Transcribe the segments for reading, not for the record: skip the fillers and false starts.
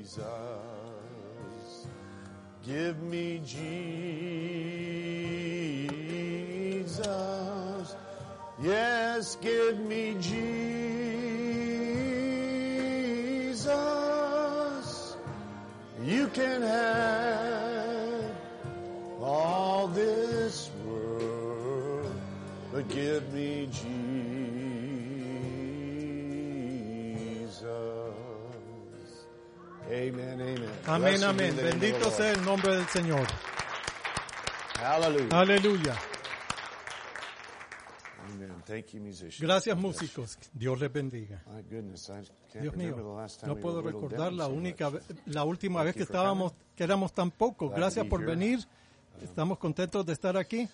Give me Jesus. Yes, give me Jesus. You can have all this world, but give me Jesus. Amen, amen. Amén, amén. Bendito sea el nombre del Señor. Hallelujah. Aleluya. Amen. Thank you, musicians. Gracias, músicos. Dios les bendiga. My goodness, I can't Dios remember the mío, last time no we puedo were whittled recordar down so much. la última vez you que for éramos tan pocos. Glad to Gracias be por here. venir. Estamos contentos de estar aquí.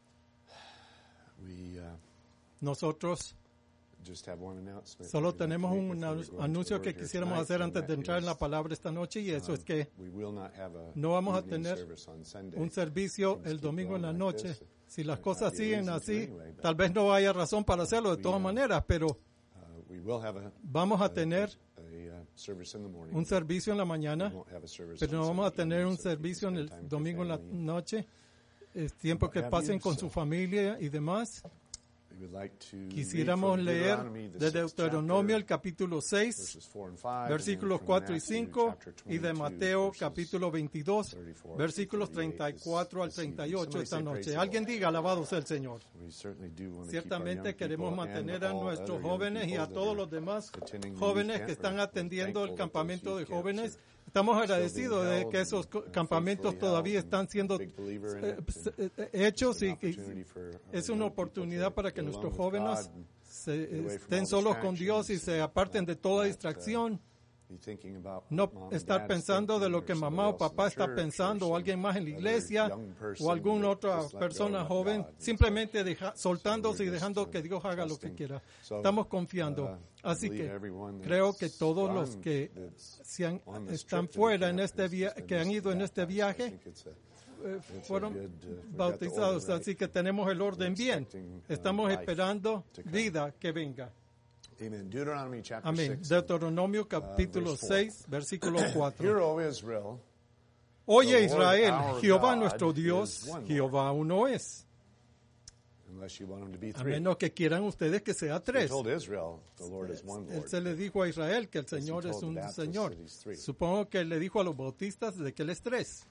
We Nosotros just have one announcement. solo we'd like to tenemos make un before we go into the anuncio word que here quisiéramos tonight, hacer and antes de that entrar en la is, palabra esta noche, y eso es que we will not have a no vamos a evening tener service on Sunday. un servicio Things el keep domingo en la going like noche. this. Si las There cosas might be a siguen reason to así, anyway, but, tal vez no haya razón para hacerlo de todas maneras, pero we will have vamos a tener a service in the morning. un servicio en la mañana, We won't have a service pero on no vamos a Sunday tener evening, un so if you servicio en spend el time with your domingo en la family, noche. Es tiempo que Have pasen you? con So- su familia y demás. we would like to read Quisiéramos from leer Deuteronomy, the de sixth Deuteronomio el chapter, capítulo 6, verses 4 and 5, and versículos then from 4 y Matthew 5, chapter y de 22, Mateo verses capítulo 22, 34 versículos to 38 34 al this evening. 38 Somebody esta say, noche. "Praise the Alguien Lord." diga, alabado sea el Señor. We certainly do want to keep our young Ciertamente queremos people mantener and a all nuestros other young jóvenes y people a that todos are los demás attending the jóvenes youth que camp. están We're atendiendo el thankful that campamento those de youth camps jóvenes. are Estamos still being agradecidos de held que esos and campamentos faithfully todavía held, están siendo big believer in it, and hechos, an y opportunity for our es una young people oportunidad to para que get nuestros along with jóvenes God, se away from estén all solos con Dios y distractions, se aparten de toda distracción. be thinking about No what mom and estar dad's pensando de thinking, lo or que somebody mamá o else in papá the está church, pensando, or o alguien más en la some iglesia, other young person o alguna that otra just let persona go and let joven, God. And simplemente soltándose so y we're dejando just, que Dios haga lo que trusting. quiera. So, Estamos confiando. I Así believe que everyone creo que that's todos los gone, que that's están on this trip to the fuera en camp este has just been que han ido en este baptized. I viaje, think it's a fueron good, we got the bautizados. order right. Así que tenemos el orden bien. expecting, Estamos life esperando to come. vida que venga. Amen. Deuteronomy chapter Amén. 6. Deuteronomio capítulo verse 4. 6, versículo Hear, 4. O Israel, Oye, the Lord Israel, our Jehová God nuestro is Dios, one Lord. Jehová uno es. unless you want him to be A three. menos que quieran ustedes que sea He tres. told Israel, the Lord is one Él Lord. se le dijo a Israel que el Yes, he Señor told es the un Baptists Señor. that he's three. Supongo que él le dijo a los bautistas de que él es tres.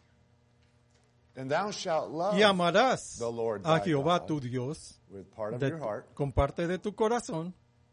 And thou shalt love Y amarás the Lord a thy Jehová God tu Dios with part of de- your heart, con parte de tu corazón,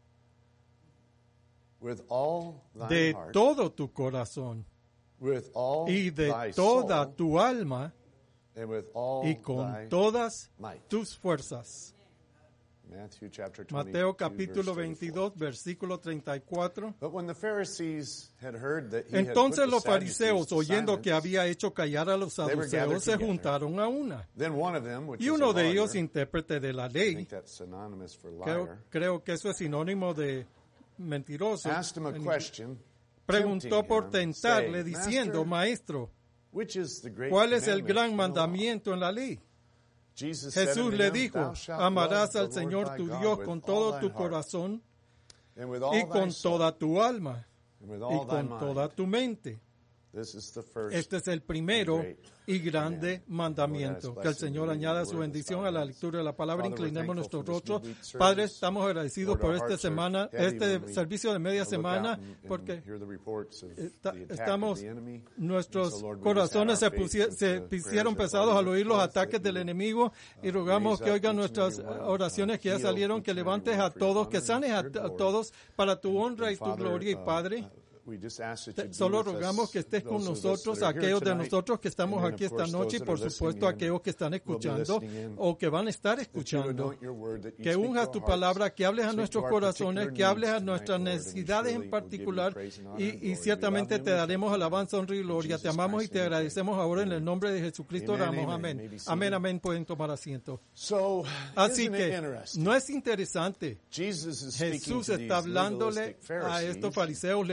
with all thine de heart, todo tu corazón with all y de thy toda soul, tu alma and with all y con thy todas might. tus fuerzas. Matthew chapter 22, Mateo capítulo verse 22, versículo 34. But when the Pharisees had heard that he had Entonces put los the Sadducees fariseos, to oyendo que silence, había hecho callar a los They were saduceos, se gathered juntaron a una. then one of them, which Y is uno a de ellos, lawyer, intérprete de la I ley, think that's synonymous for liar, creo que eso es sinónimo de mentiroso, asked him a question, preguntó tempting por him, tentarle, saying, diciendo, Master, Maestro, which is the great ¿cuál es el commandment gran in the law? mandamiento en la ley? Jesus said Jesús unto le him, dijo, Thou shalt amarás love al the Lord Señor thy tu God Dios with con all todo thine tu heart, corazón and with all y thy con soul, toda tu alma and with y all thy con mind. toda tu mente. This is the first Este es el primero and great y grande commandment. mandamiento. Lord, Que el blessed Señor be the añada word su of bendición this a la God. lectura de la palabra. Father, we're Inclinemos thankful nuestros for this rostros. midweek service. Padre, estamos agradecidos Lord, por our esta hearts are semana, heavy este when we servicio de media look out semana, and porque hear the reports of esta- the attack estamos, of the enemy. nuestros And so, Lord, we just corazones add se, our faith se with the hicieron prayers pesados that al oír los forth, ataques that del you enemigo y rogamos raise que up oigan each and nuestras every one, oraciones, que ya heal salieron, each que and every levantes one a for your todos, honor que sanes and a your glory. todos para tu honra And y tu Father, gloria. Y Padre, we just ask that you be solo with us, rogamos que estés con those of us nosotros, that are here aquellos de tonight, nosotros que estamos and then, aquí of esta course, noche y those por that are supuesto listening in, aquellos que están will be escuchando listening in, o que van a estar that you escuchando. anoint your word, that you Que speak unjas to tu our palabra, hearts, que hables a speak nuestros to our corazones, particular que hables a needs nuestras tonight, Lord, and necesidades surely en we'll give you particular. praise and honor Y and glory. We ciertamente love you te and we daremos thank you. alabanza, honra y In gloria. Te Jesus amamos y Christ's te name we pray. agradecemos ahora en el nombre de Jesucristo. Amen, Oramos. amen. Amén. May be seated. Amén, amén. Pueden tomar asiento. So, Así isn't it que, interesting? ¿no es interesante? Jesus is speaking Jesús to these está hablándole legalistic a estos Pharisees, fariseos legalistas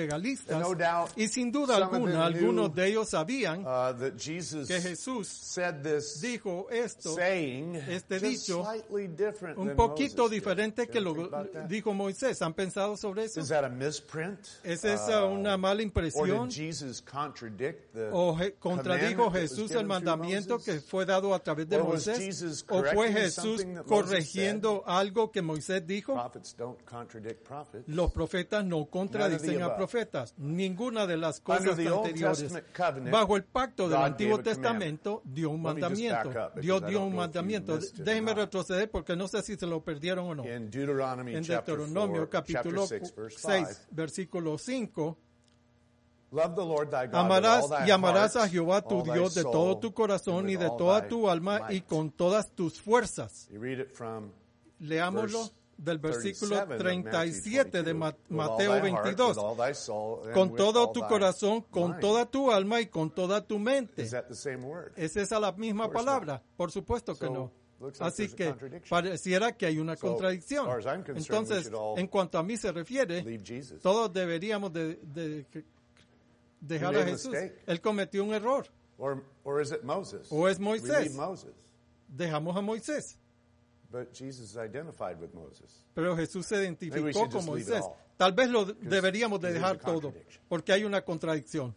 adventistas, And no doubt, y sin duda some of them alguna, algunos knew, de ellos sabían that Jesus que Jesús said this dijo esto, saying este just dicho, slightly different un than poquito Moses did. diferente que You lo ever think about that? dijo Moisés. ¿Han pensado sobre eso? Is that a misprint? ¿Es esa una mala Or impresión? did Jesus contradict the ¿O contradijo commandment that was Jesús given el through mandamiento Moses? que fue dado a través de Or was Moisés? Jesus ¿O fue correcting Jesús something that Moses corrigiendo algo que Moisés dijo? Prophets don't contradict prophets. Los profetas no contradicen a above. profetas. Ninguna de las Under cosas the Old anteriores. Testament covenant, Bajo el pacto del God Antiguo gave a Testamento dio un Let me just mandamiento. back up, because Dios I dio don't un know if you mandamiento. missed it or Déjenme not. retroceder porque no sé si se lo perdieron o no. In Deuteronomy En chapter Deuteronomio 4, capítulo chapter 6, verse 6, 5, versículo 5. Love the Lord thy God with Amarás all thy y amarás heart, a Jehová tu all thy Dios de soul, todo tu corazón and y with de all toda thy tu alma y might. con todas tus fuerzas. You read it from Leámoslo verse del versículo 37 of Matthew 37 de 22. With all Mateo thy heart, 22. with all thy soul, and Con with todo all tu thy corazón, con mind. toda tu alma y con toda tu mente. Is that the same word? ¿Es esa la misma Of course palabra? Por supuesto que So, no. looks like Así there's a que contradiction. pareciera que hay una So, contradicción. as far as I'm concerned, we Entonces, should all en cuanto a mí se refiere, Believe Jesus. todos deberíamos de dejar He a made a Jesús. mistake. Él cometió un error. Or is it Moses? O es We Moisés. leave Moses. Dejamos a Moisés. But Jesus is identified with Moses. Pero Jesús se Maybe we identificó should con just leave it Moisés. all. Tal vez lo deberíamos de there's dejar a todo, contradiction. porque hay una contradicción.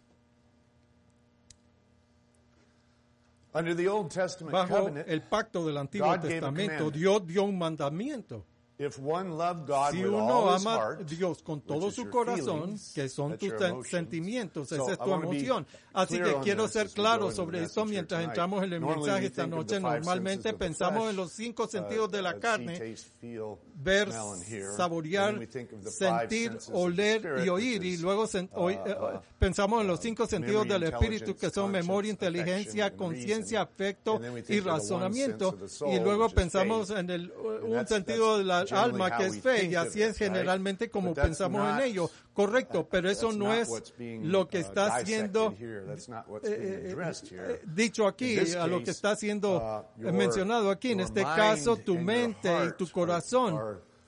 Under the Old Testament Bajo covenant, el pacto del Antiguo God gave a Testamento, commandment. Dios dio un mandamiento. if one loved God Si with uno all his ama a heart, Dios con todo which is su your corazón, feelings, que son that's tus your emotions. sentimientos, So esa es I tu wanna be emoción. Así clear que on quiero this ser as we go claro into the sobre message esto here mientras tonight. entramos en el Normally mensaje we esta think of noche. the five Normalmente senses of the pensamos flesh, en los 5 sentidos de la see, carne: taste, feel, ver, smell, and hear. saborear, And then we think of the five sentir, senses of the oler spirit, y oír, which y is, luego pensamos en los 5 sentidos memory, del espíritu, que son intelligence, memoria, conscience, inteligencia, affection, and conciencia, reason. afecto And then we y think of the one razonamiento, sense of the soul, y luego which is pensamos faith. en un that's sentido de la generally alma, how que we es fe, think y of así it, es generalmente right? como But that's pensamos not- en ello. Correcto, pero eso that's no not es what's being, lo que está dissected siendo here. That's not what's being addressed here. dicho aquí, In this a lo que case, está siendo your- mencionado aquí. En your este mind caso, tu and your mente y heart tu corazón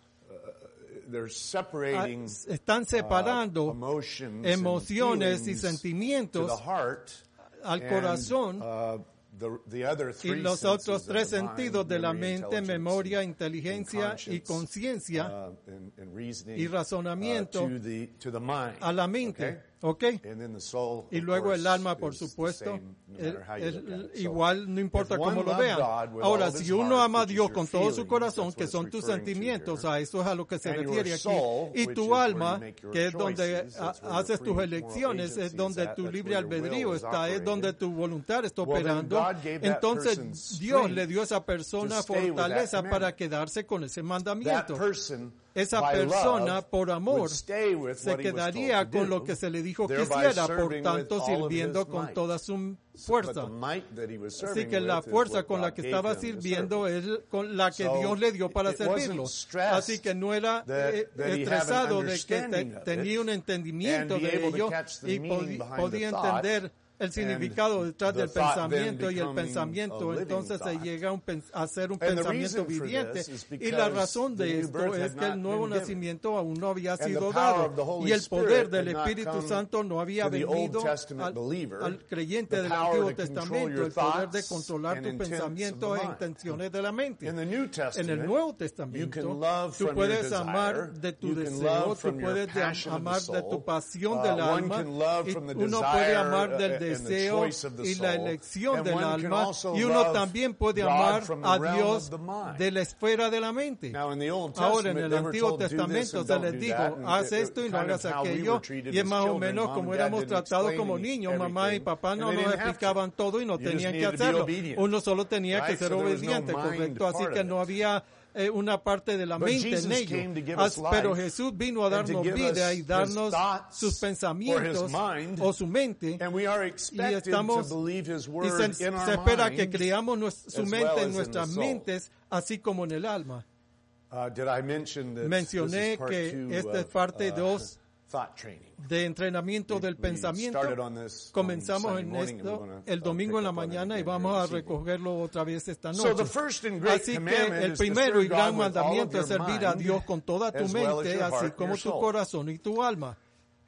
they're separating están separando emotions emociones y and feelings sentimientos to the heart al and, corazón, the other y three los senses otros of 3 the mind, sentidos de la memory, mente: intelligence, memoria, and inteligencia y conscience, conciencia, and reasoning, y razonamiento to the mind, a la mente. ¿Ok? And then the soul, Y of luego el course, alma, por is the supuesto, same, no matter how you look at it. So, igual, no importa if cómo one lo loved vean. God with Ahora, all of si his uno heart, ama a which is Dios your con todo su feelings, corazón, that's que what son it's tus referring to sentimientos, here. a eso es a lo que se And your refiere aquí. soul, Y which tu is where alma, you make your que es donde choices, that's where your haces tus free moral elecciones, agency es donde is at, tu that's libre where your will albedrío is está, es donde operated. tu voluntad está Well, then operando. God gave that Entonces, person Dios strength le dio a esa persona to stay with that fortaleza para commandment. quedarse con ese That mandamiento. person, Esa by persona, love, por amor, would stay with se what he was quedaría told to con do, lo que se le dijo que thereby hiciera, por serving tanto with all of sirviendo his con might. toda su But fuerza. the might that he was Así serving que la with is fuerza what con la God que gave estaba him to sirviendo serve. es con la que So, Dios le dio para it wasn't servirlo. stressed Así que no era that he had an estresado de que understanding of it tenía un entendimiento and be de able to ello catch the y meaning behind podía the thought, entender el significado detrás the del thought then pensamiento, y el becoming pensamiento a living entonces se thought. llega a ser un And the pensamiento reason for viviente. this is Y la because razón the de new esto birth es had que el not nuevo been given. nacimiento aún no había And the sido power of the dado, Holy y el poder Spirit del had not Espíritu come Santo no había to the Old venido Testament believer, al creyente the del power Antiguo to control Testamento, your el poder de thoughts controlar and tus intents of the pensamientos e mind. intenciones de la mente. In the New En Testament, el Nuevo you Testamento, can love tú from puedes your amar desire, de tu you can deseo, love tú from your puedes passion of the amar de tu soul. pasión del One alma, can love y from the uno puede desire, amar del and the deseo choice of the y la soul. elección And del one can alma, also y uno love también puede God amar from the a realm Dios of the mind. de la esfera de la mente. Now, in the Old Ahora, en Testament, el they were Antiguo told, "Do this Testamento and se don't les do dijo, that," and haz it- esto y no kind of hagas how we aquello, were treated y es as más o children. menos Mom como and Dad éramos didn't tratados explain como niños. Mamá y everything, papá and no they nos didn't have to. explicaban todo y no You just tenían que needed to be hacerlo. obedient. Uno solo tenía que Right? ser So there was no obediente, mind correcto. Así part que of no it. había una parte de la But mente Jesus en ello. came to give us Pero life Jesús vino a and to darnos give vida us y his darnos thoughts sus or pensamientos his mind, o su mente. And we are expected estamos- to believe his Y word se in our espera que mind, creamos su as mente well as en in nuestras the soul. mentes, así como en el alma. Did I mention that this Mencioné is part que two esta es of, parte 2 thought training? de entrenamiento del We pensamiento. started on this Comenzamos on en Sunday morning, and esto we're gonna, el domingo pick en la up on it mañana y again vamos here a this evening. recogerlo otra vez esta So noche. the first and great Así que commandment el is to primero serve y gran God with all of mandamiento your es servir a mind, Dios con toda tu as well as mente, your heart así and como your tu soul. corazón y tu alma.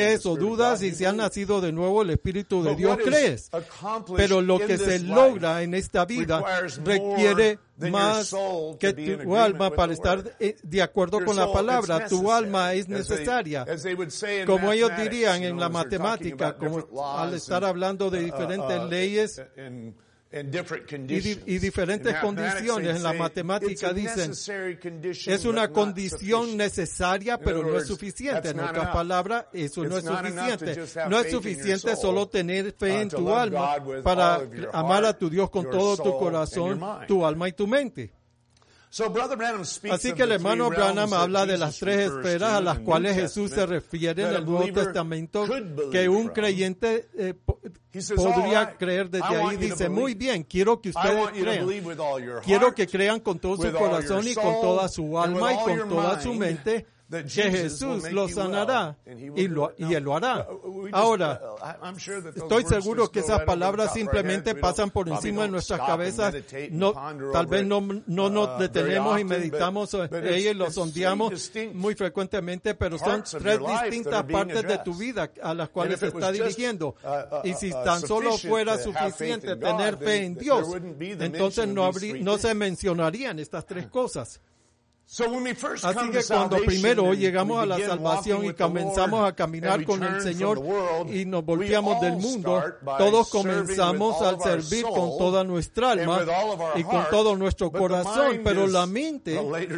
crees o dudas y si has nacido de nuevo el Espíritu de Dios, crees. Pero lo que se logra en esta vida requiere más que tu alma para estar de acuerdo con la palabra. Tu alma es necesaria. Como ellos dirían en la matemática, como al estar hablando de diferentes leyes, y diferentes condiciones. En la matemática dicen, es una condición necesaria, pero no es suficiente. En otras palabras, eso no es suficiente. No es suficiente solo tener fe en tu alma para amar a tu Dios con todo tu corazón, tu alma y tu mente. Así que el hermano Branham habla de las tres esferas a las cuales Jesús se refiere en el Nuevo Testamento, que un creyente podría creer desde ahí. Dice, muy bien, quiero que ustedes crean. Quiero que crean con todo su corazón y con toda su alma y con toda su mente que Jesús lo sanará y Él lo hará. Ahora, estoy seguro que esas palabras simplemente pasan por encima de nuestras cabezas. Tal vez no nos detenemos y meditamos sobre ellas y lo sondeamos muy frecuentemente, pero son tres distintas partes de tu vida a las cuales se está dirigiendo. Y si tan solo fuera suficiente tener fe en Dios, entonces no se mencionarían estas tres cosas. Así que cuando primero llegamos a la salvación y comenzamos a caminar con el Señor y nos volteamos del mundo, todos comenzamos al servir con toda nuestra alma y con todo nuestro corazón, pero la mente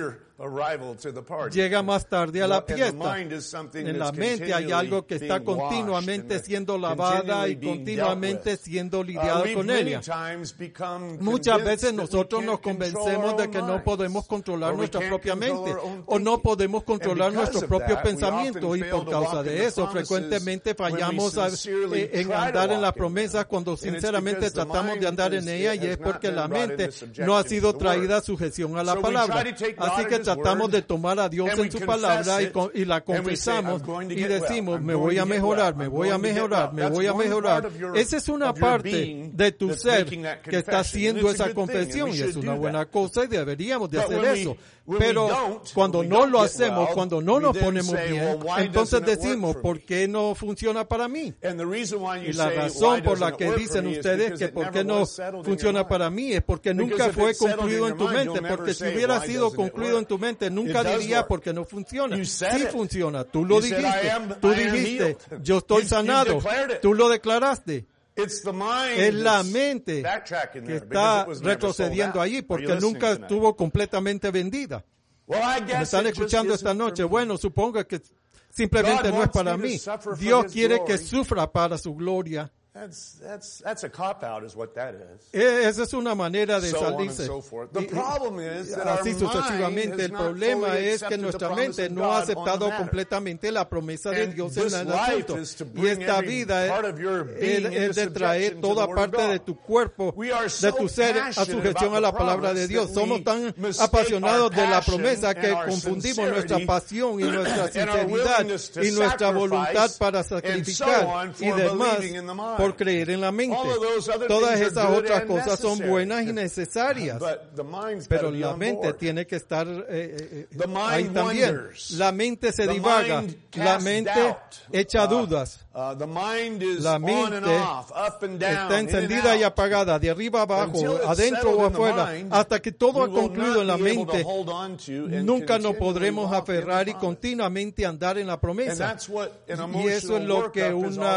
llega más tarde a la fiesta. En la mente hay algo que está continuamente siendo lavada y continuamente siendo lidiado con ella. Muchas veces nosotros nos convencemos de que no podemos controlar nuestra propia mente o no podemos controlar nuestro propio pensamiento, y por causa de eso frecuentemente fallamos en andar en las promesas cuando sinceramente tratamos de andar en ella, y es porque la mente no ha sido traída a sujeción a la palabra. Así que tratamos de tomar a Dios en su palabra y la confesamos y decimos, me voy a mejorar, me voy a mejorar, me voy a mejorar. Esa es una parte de tu ser que está haciendo esa confesión, y es una buena cosa y deberíamos de hacer eso. Pero cuando no lo hacemos, cuando no nos ponemos bien, entonces decimos, ¿por qué no funciona para mí? Y la razón por la que dicen ustedes que ¿por qué no funciona para mí? Es porque nunca fue concluido en tu mente. Porque si hubiera sido concluido en tu mente, nunca diría porque no funciona. Sí funciona. Tú lo dijiste. Tú dijiste, yo estoy sanado. Tú lo declaraste. Es la mente que está retrocediendo allí porque nunca estuvo completamente vendida. ¿Me están escuchando esta noche? Bueno, supongo que simplemente no es para mí. Dios quiere que sufra para su gloria. Esa es una manera de salirse. Así sucesivamente. El problema es que nuestra mente no ha aceptado completamente la promesa de Dios en el asunto. Y esta vida es de traer toda parte de tu cuerpo, de tu ser, a sujeción a la palabra de Dios. Somos tan apasionados de la promesa que confundimos nuestra pasión y nuestra sinceridad y nuestra voluntad para sacrificar y demás por creer en la mente. Todas esas otras cosas son buenas y necesarias, pero la mente tiene que estar ahí también. La mente se divaga, la mente echa dudas. La mente está encendida y apagada, de arriba a abajo, adentro o afuera, hasta que todo ha concluido en la mente. Nunca nos podremos aferrar y continuamente andar en la promesa. Y eso es lo que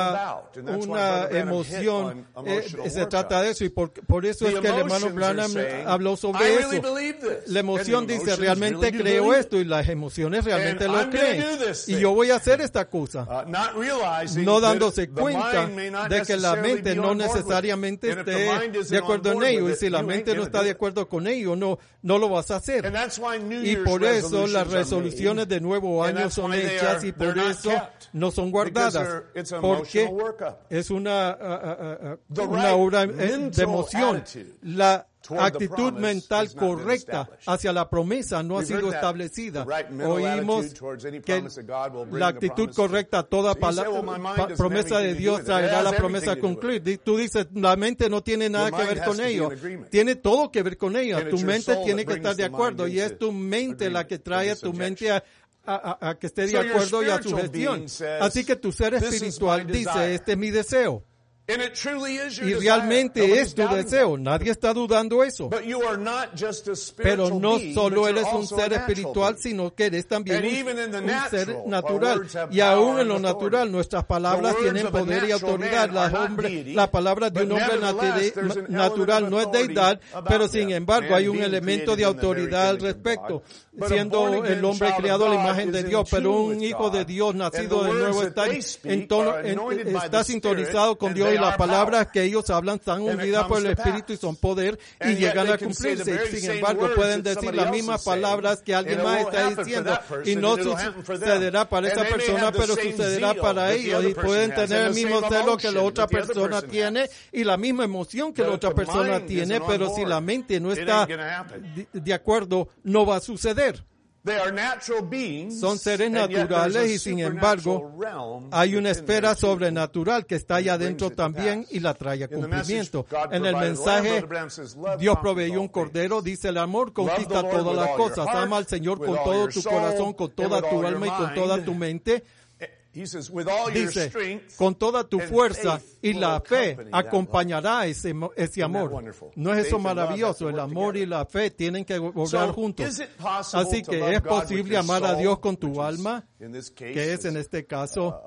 una emoción se trata de eso, y por eso es que el hermano Branham habló sobre eso. La emoción dice, realmente creo esto, y las emociones realmente lo creen. Y yo voy a hacer esta cosa. No dándose cuenta de que la mente no necesariamente esté de acuerdo en ello. Y si la mente no está de acuerdo con ello, no lo vas a hacer. Y por eso las resoluciones de nuevo año son hechas y por eso no son guardadas. Porque es una obra de emoción. La actitud mental correcta hacia la promesa no ha sido establecida. Oímos que la actitud correcta a toda promesa de Dios traerá la promesa a concluir. Tú dices, la mente no tiene nada que ver con ello. Tiene todo que ver con ello. Tu mente tiene que estar de acuerdo, y es tu mente la que trae a tu mente a que esté de acuerdo y a su gestión. Así que tu ser espiritual dice, este es mi deseo. Y realmente es tu deseo. Nadie está dudando eso. Pero no solo eres un ser espiritual, sino que eres también un ser natural. Y aún en lo natural, nuestras palabras tienen poder y autoridad. La palabra de un hombre natural no es deidad, pero sin embargo hay un elemento de autoridad al respecto. Siendo el hombre creado a la imagen de Dios, pero un hijo de Dios nacido de nuevo está sintonizado con Dios, y las palabras que ellos hablan están unidas por el Espíritu y son poder y llegan a cumplirse. Sin embargo, pueden decir las mismas palabras que alguien más está diciendo y no sucederá para esa persona, pero sucederá para ellos, y pueden tener el mismo celo que la otra persona tiene y la misma emoción que la otra persona tiene, pero si la mente no está de acuerdo, no va a suceder. Son seres naturales y sin embargo hay una esfera sobrenatural que está allá adentro también y la trae a cumplimiento. En el mensaje, Dios proveyó un cordero, dice: el amor conquista todas las cosas. Ama al Señor con todo tu corazón, con toda tu alma y con toda tu mente. Dice, con toda tu fuerza, y la fe acompañará ese amor. ¿No es eso maravilloso? El amor y la fe tienen que obrar juntos. Así que es posible amar a Dios con tu alma, que es en este caso,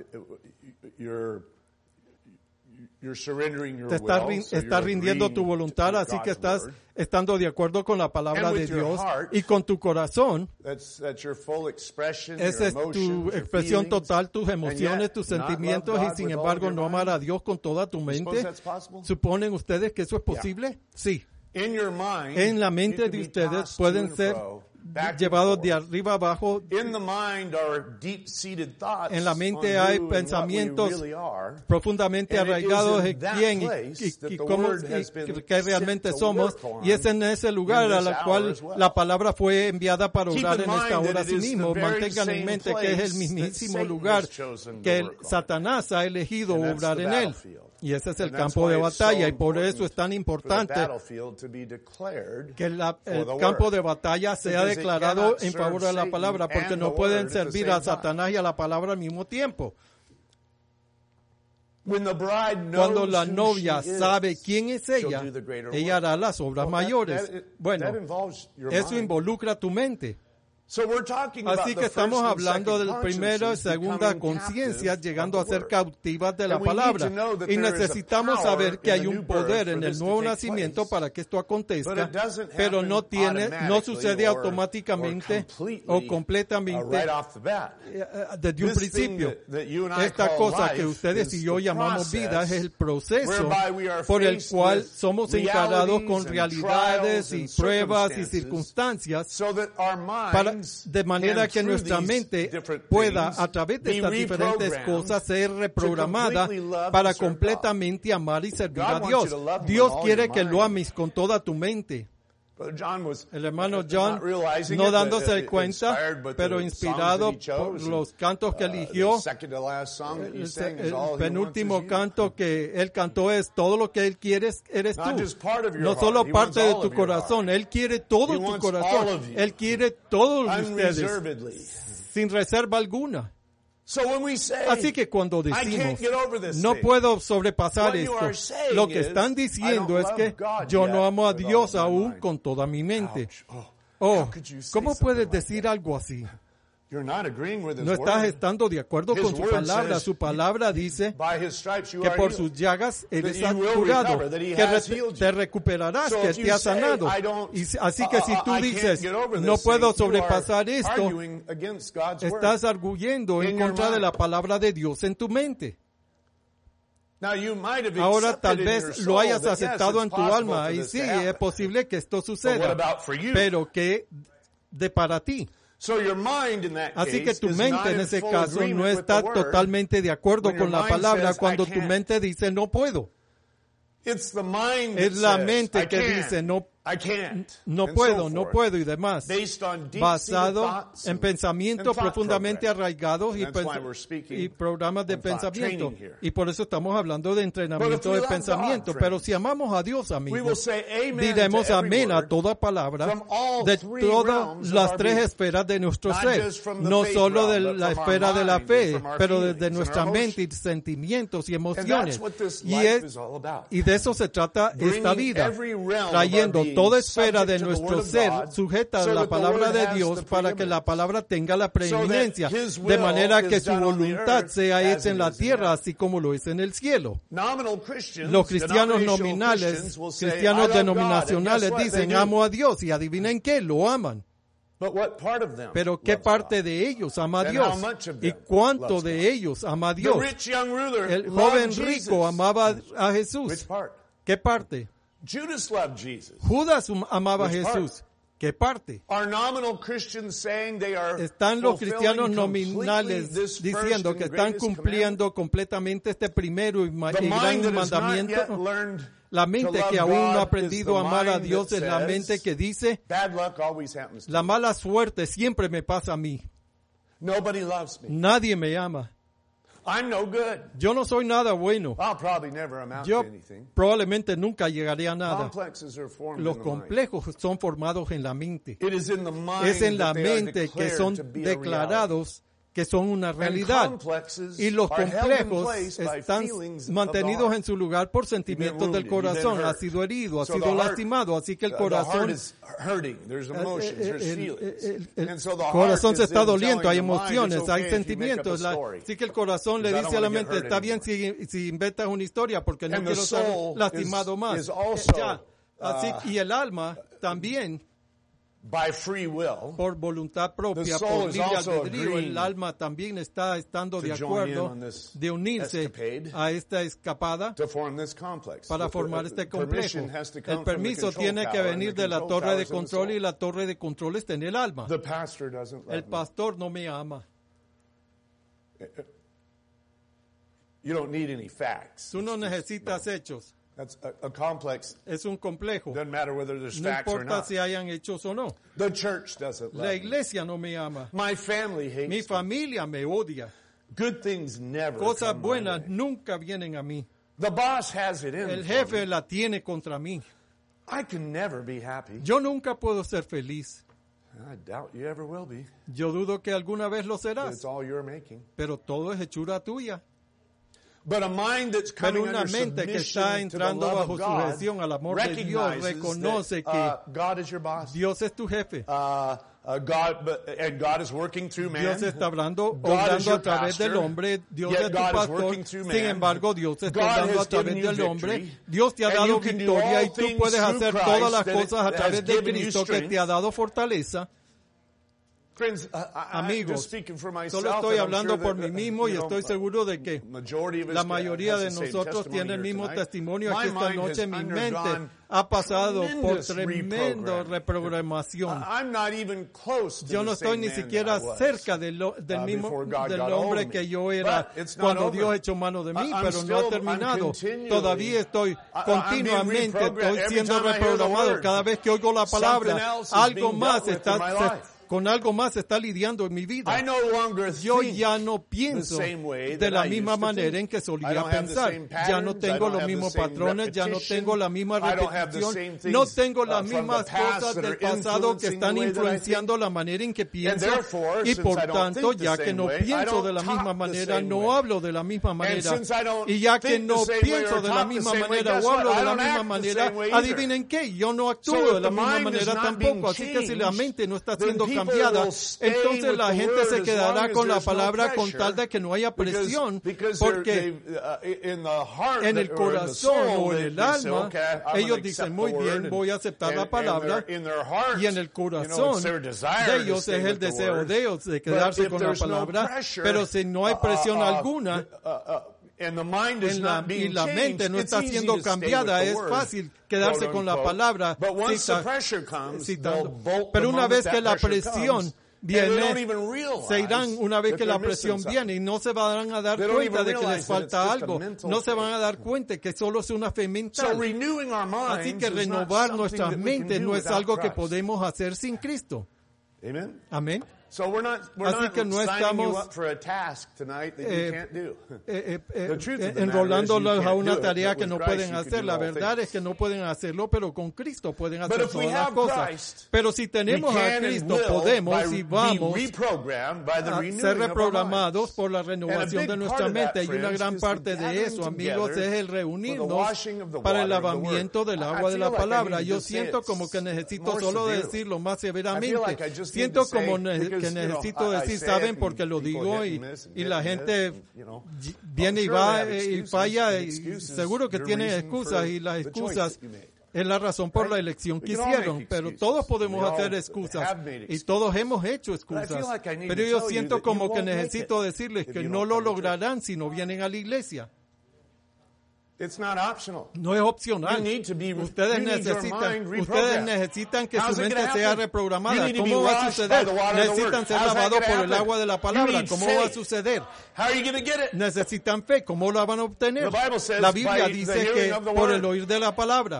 te estás rindiendo tu voluntad, así que estás estando de acuerdo con la palabra de Dios, y con tu corazón, esa es tu expresión total, tus emociones, tus sentimientos, y sin embargo no amar a Dios con toda tu mente. ¿Suponen ustedes que eso es posible? Sí. En la mente de ustedes pueden ser llevados de arriba abajo. En la mente hay pensamientos profundamente arraigados de quién y cómo que realmente somos, y es en ese lugar a la cual la palabra fue enviada para orar en esta hora. Sí mismo, mantengan en mente que es el mismísimo lugar que Satanás ha elegido obrar en él. Y ese es el campo de batalla, y por eso es tan importante que el campo de batalla sea declarado en favor de la palabra, porque no pueden servir a Satanás y a la palabra al mismo tiempo. Cuando la novia sabe quién es ella, ella hará las obras mayores. Bueno, eso involucra tu mente. Así que estamos hablando de primera y segunda conciencia llegando a ser cautivas de la palabra, y necesitamos saber que hay un poder en el nuevo nacimiento para que esto acontezca, pero no sucede automáticamente o completamente desde un principio. Esta cosa que ustedes y yo llamamos vida es el proceso por el cual somos encarados con realidades y pruebas y circunstancias, de manera que nuestra mente pueda, a través de estas diferentes cosas, ser reprogramada para completamente amar y servir a Dios. Dios quiere que lo ames con toda tu mente. El hermano John, no dándose cuenta, pero inspirado por los cantos que eligió, el penúltimo canto que él cantó es: todo lo que él quiere eres tú. No solo parte de tu corazón, él quiere todo tu corazón. Él quiere todos ustedes, sin reserva alguna. Así que cuando decimos, no puedo sobrepasar esto, lo que están diciendo es que yo no amo a Dios aún con toda mi mente. Oh, ¿cómo puedes decir algo así? No estás estando de acuerdo con su palabra. Su palabra dice que por sus llagas eres curado, que te recuperarás, que te has sanado. Así que si tú dices, no puedo sobrepasar esto, estás arguyendo en contra de la palabra de Dios en tu mente. Ahora tal vez lo hayas aceptado en tu alma, y sí, es posible que esto suceda, pero ¿qué de para ti? Así que tu mente en ese caso no está totalmente de acuerdo con la palabra cuando tu mente dice no puedo. Es la mente que dice no no puedo y demás, basado en pensamientos profundamente arraigados y programas de pensamiento. Y por eso estamos hablando de entrenamiento de pensamiento. Pero si amamos a Dios, amigos, diremos amén a toda palabra de todas las tres esferas de nuestro ser, no solo de la esfera de la fe, pero desde nuestra mente y sentimientos y emociones. Y de eso se trata esta vida, trayendo toda esfera de nuestro ser sujeta a la palabra de Dios para que la palabra tenga la preeminencia, de manera que su voluntad sea hecha en la tierra así como lo es en el cielo. Los cristianos nominales, cristianos denominacionales dicen amo a Dios y adivinen qué, lo aman. Pero ¿qué parte de ellos ama a Dios? ¿Y cuánto de ellos ama a Dios? El joven rico amaba a Jesús. ¿Qué parte? Judas amaba a Jesús. ¿Qué parte? Están los cristianos nominales diciendo que están cumpliendo completamente este primero y gran mandamiento. La mente que aún no ha aprendido a amar a Dios es la mente que dice, la mala suerte siempre me pasa a mí. Nadie me ama. Yo no soy nada bueno. Yo probablemente nunca llegaré a nada. Los complejos son formados en la mente. Es en la mente que son declarados que son una realidad. Y los complejos están mantenidos en su lugar por sentimientos del corazón. Ha sido herido, ha sido lastimado, así que el corazón se está doliendo, hay emociones, hay sentimientos. Así que el corazón le dice a la mente, está bien si inventas una historia porque no quiero ser lastimado más. Y el alma también, por voluntad propia, por libre albedrío, el alma también está estando de acuerdo de unirse a esta escapada para formar este complejo. El permiso tiene que venir de la torre de control y la torre de control está en el alma. El pastor no me ama. Tú no necesitas hechos. Es un complejo. No importa si hayan hechos o no. La iglesia no me ama. Mi familia me odia. Cosas buenas nunca vienen a mí. El jefe la tiene contra mí. Yo nunca puedo ser feliz. Yo dudo que alguna vez lo serás. Pero todo es hechura tuya. Pero una mente que está entrando bajo sujeción al amor de Dios reconoce que Dios es tu jefe. Dios está obrando a través del hombre. Dios es tu pastor. Sin embargo, Dios está obrando a través del hombre. Dios te ha dado victoria y tú puedes hacer todas las cosas a través de Cristo que te ha dado fortaleza. Amigos, solo estoy hablando por mí mismo y estoy seguro de que la mayoría de nosotros tiene el mismo testimonio aquí esta noche. Mi mente ha pasado por tremenda reprogramación. Yo no estoy ni siquiera cerca del hombre que yo era cuando Dios echó mano de mí, pero no ha terminado. Todavía estoy continuamente, estoy siendo reprogramado. Cada vez que oigo la palabra, algo más con algo más está lidiando en mi vida. Yo ya no pienso de la misma manera en que solía pensar. Ya no tengo los mismos patrones, ya no tengo la misma repetición, no tengo las mismas cosas del pasado que están influenciando la manera en que pienso. Y por tanto, ya que no pienso de la misma manera, no hablo de la misma manera. Y ya que no pienso de la misma manera o hablo de la misma manera, adivinen qué, yo no actúo de la misma manera tampoco. Así que si la mente no está siendo cambiada, entonces la gente se quedará con la palabra con tal de que no haya presión, porque en el corazón o en el alma ellos dicen muy bien, voy a aceptar la palabra, y en el corazón de ellos es el deseo de ellos de quedarse con la palabra, pero si no hay presión alguna y la mente no está siendo cambiada, es fácil quedarse con la palabra citando. Pero una vez que la presión viene, se irán una vez que la presión viene y no se van a dar cuenta de que les falta algo. No se van a dar cuenta que solo es una fe mental. Así que renovar nuestras mentes no es algo que podemos hacer sin Cristo. Amén. Así que no estamos enrolándolos a una tarea que no pueden hacer. La verdad es que no pueden hacerlo, pero con Cristo pueden hacer todas las cosas. Pero si tenemos a Cristo, podemos y vamos a ser reprogramados por la renovación de nuestra mente. Y una gran parte de eso, amigos, es el reunirnos para el lavamiento del agua de la palabra. Yo siento como que necesito solo decirlo más severamente. Siento como que necesito decir, ¿saben? Porque lo digo y la gente viene y va y falla y seguro que tienen excusas y las excusas es la razón por la elección que hicieron, pero todos podemos hacer excusas y todos hemos hecho excusas, pero yo siento como que necesito decirles que no lo lograrán si no vienen a la iglesia. No es opcional. Ustedes necesitan que su mente sea reprogramada. ¿Cómo va a suceder? Necesitan ser lavados por el agua de la palabra. ¿Cómo va a suceder? Necesitan fe. ¿Cómo la van a obtener? La Biblia dice que por el oír de la palabra.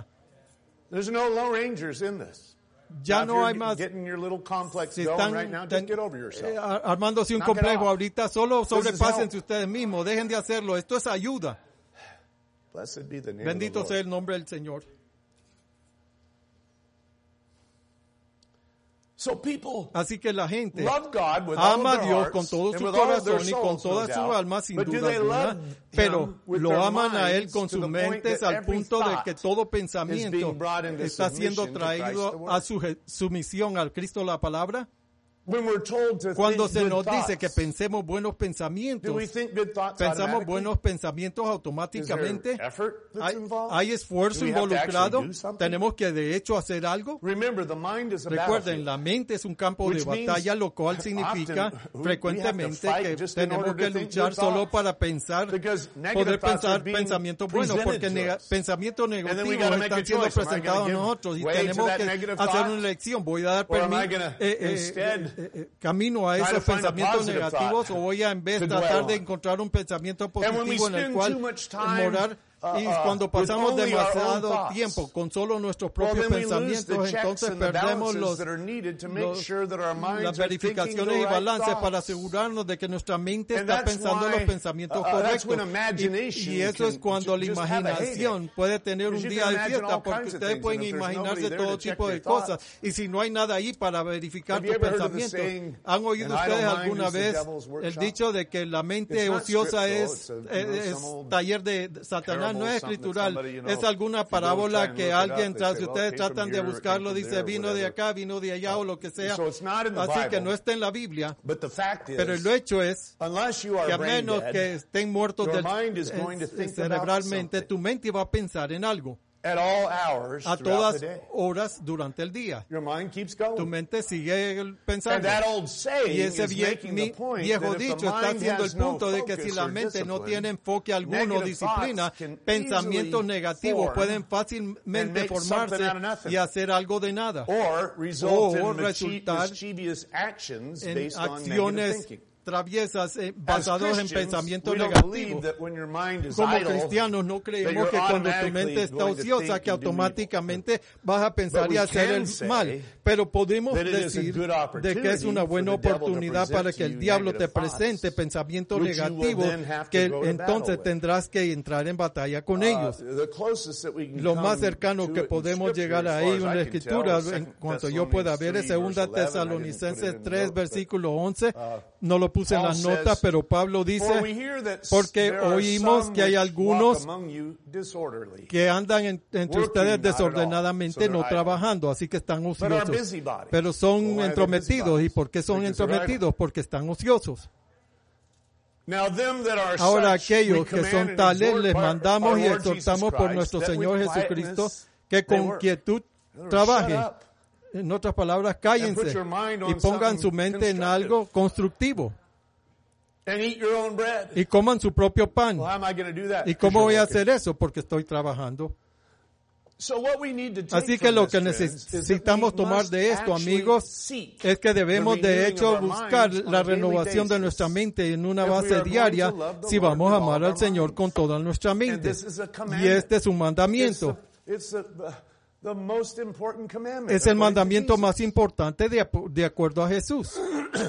Ya no hay más. Si están armándose un complejo ahorita, solo sobrepásense ustedes mismos. Dejen de hacerlo. Esto es ayuda. Bendito sea el nombre del Señor. Así que la gente ama a Dios con todo su corazón y con toda su alma, sin duda alguna, pero lo aman a Él con sus mentes al punto de que todo pensamiento está siendo traído a su sumisión al Cristo la palabra. Cuando se nos dice que pensemos buenos pensamientos, pensamos buenos pensamientos automáticamente. ¿Hay esfuerzo involucrado? ¿Tenemos que de hecho hacer algo? Recuerden, la mente es un campo de batalla, lo cual significa frecuentemente que tenemos que luchar solo para poder pensar pensamientos buenos, porque pensamientos negativos están siendo presentados a nosotros y tenemos que hacer una elección. Voy a dar camino a esos pensamientos negativos o voy a en vez tratar de encontrar un pensamiento positivo en el cual morar. Y cuando pasamos demasiado tiempo con solo nuestros propios pensamientos, entonces perdemos las verificaciones y balances para asegurarnos de que nuestra mente está pensando los pensamientos correctos. Y eso es cuando la imaginación puede tener un día de fiesta, porque ustedes pueden imaginarse todo tipo de cosas. Y si no hay nada ahí para verificar tus pensamientos, ¿han oído ustedes alguna vez el dicho de que la mente ociosa es taller de Satanás? No es escritural, es alguna parábola que alguien, si ustedes tratan de buscarlo, dice vino de acá, vino de allá o lo que sea. Así que no está en la Biblia, pero el hecho es que a menos que estén muertos cerebralmente, tu mente va a pensar en algo. A todas horas durante el día. Tu mente sigue pensando. Y ese viejo dicho está haciendo el punto de que si la mente no tiene enfoque alguno o disciplina, pensamientos negativos pueden fácilmente formarse y hacer algo de nada. O resultar en acciones traviesas basados en pensamientos negativos. Como cristianos no creemos que cuando tu mente está ociosa que automáticamente vas a pensar y hacer el mal, pero podemos decir de que es una buena oportunidad para que el diablo te presente pensamientos negativos que entonces tendrás que entrar en batalla con ellos. Lo más cercano que podemos llegar a ello en la Escritura, en cuanto yo pueda ver, es 2 Tesalonicenses 3, versículo 11. No lo puse en las notas, pero Pablo dice, porque oímos que hay algunos que andan entre ustedes desordenadamente, no trabajando, así que están ociosos, pero son entrometidos. ¿Y por qué son entrometidos? Porque están ociosos. Ahora aquellos que son tales, les mandamos y exhortamos por nuestro Señor Jesucristo que con quietud trabajen. En otras palabras, cállense y pongan su mente en algo constructivo. Y coman su propio pan. ¿Y cómo voy a hacer eso? Porque estoy trabajando. Así que lo que necesitamos tomar de esto, amigos, es que debemos de hecho buscar la renovación de nuestra mente en una base diaria si vamos a amar al Señor con toda nuestra mente. Y este es un mandamiento. Es el mandamiento más importante de acuerdo a Jesús.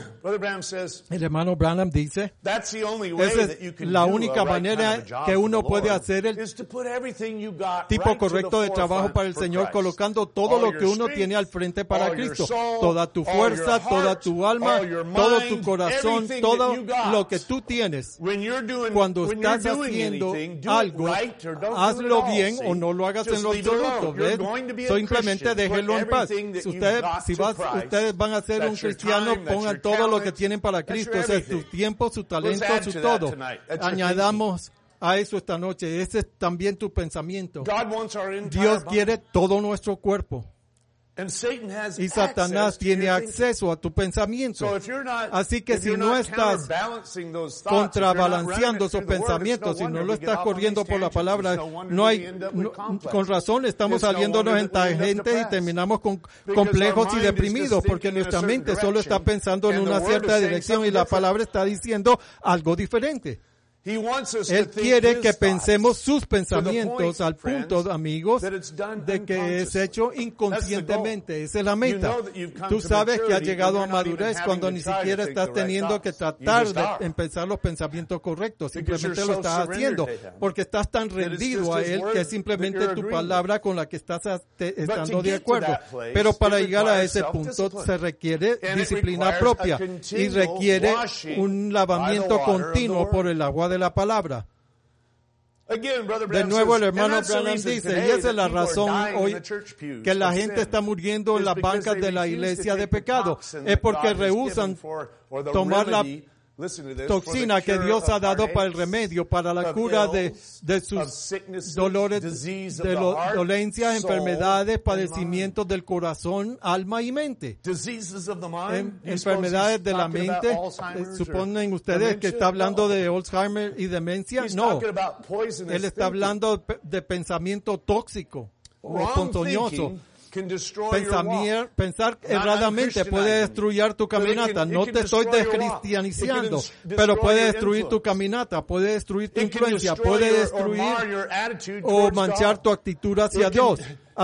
El hermano Branham dice, esa es la única manera que uno puede hacer el tipo correcto de trabajo para el Señor, colocando todo lo que uno tiene al frente para Cristo. Toda tu fuerza, toda tu alma, todo tu corazón, todo lo que tú tienes. Cuando estás haciendo algo, hazlo bien o no lo hagas en lo absoluto. ¿Ves? Simplemente déjenlo en paz. Ustedes van a ser un cristiano, pongan todo lo que tienen para Cristo, o sea, su tiempo, su talento, su todo. Añadamos a eso esta noche. Ese es también tu pensamiento. Dios quiere todo nuestro cuerpo. Y Satanás tiene acceso a tu pensamiento. Así que si no estás contrabalanceando esos pensamientos, si no lo estás corriendo por la palabra, con razón estamos saliéndonos en tangentes y terminamos con complejos y deprimidos, porque nuestra mente solo está pensando en una cierta dirección y la palabra está diciendo algo diferente. Él quiere que pensemos sus pensamientos al punto, amigos, de que es hecho inconscientemente. Esa es la meta. Tú sabes que has llegado a madurez cuando ni siquiera estás teniendo que tratar de empezar los pensamientos correctos. Simplemente lo estás haciendo porque estás tan rendido a Él que es simplemente tu palabra con la que estás estando de acuerdo. Pero para llegar a ese punto se requiere disciplina propia y requiere un lavamiento continuo por el agua de la palabra. De nuevo el hermano Branham dice, y esa es la razón hoy que la gente está muriendo en las bancas de la iglesia de pecado, es porque rehúsan tomar la toxina que Dios ha dado para el remedio, para la cura de sus dolores, de dolencias, enfermedades, padecimientos del corazón, alma y mente. Enfermedades de la mente. ¿Suponen ustedes que está hablando de Alzheimer y demencia? No. Él está hablando de pensamiento tóxico o ponzoñoso. Pensar erradamente puede destruir tu caminata. No te estoy descristianizando, pero puede destruir tu caminata, puede destruir tu influencia, puede destruir o manchar tu actitud hacia Dios.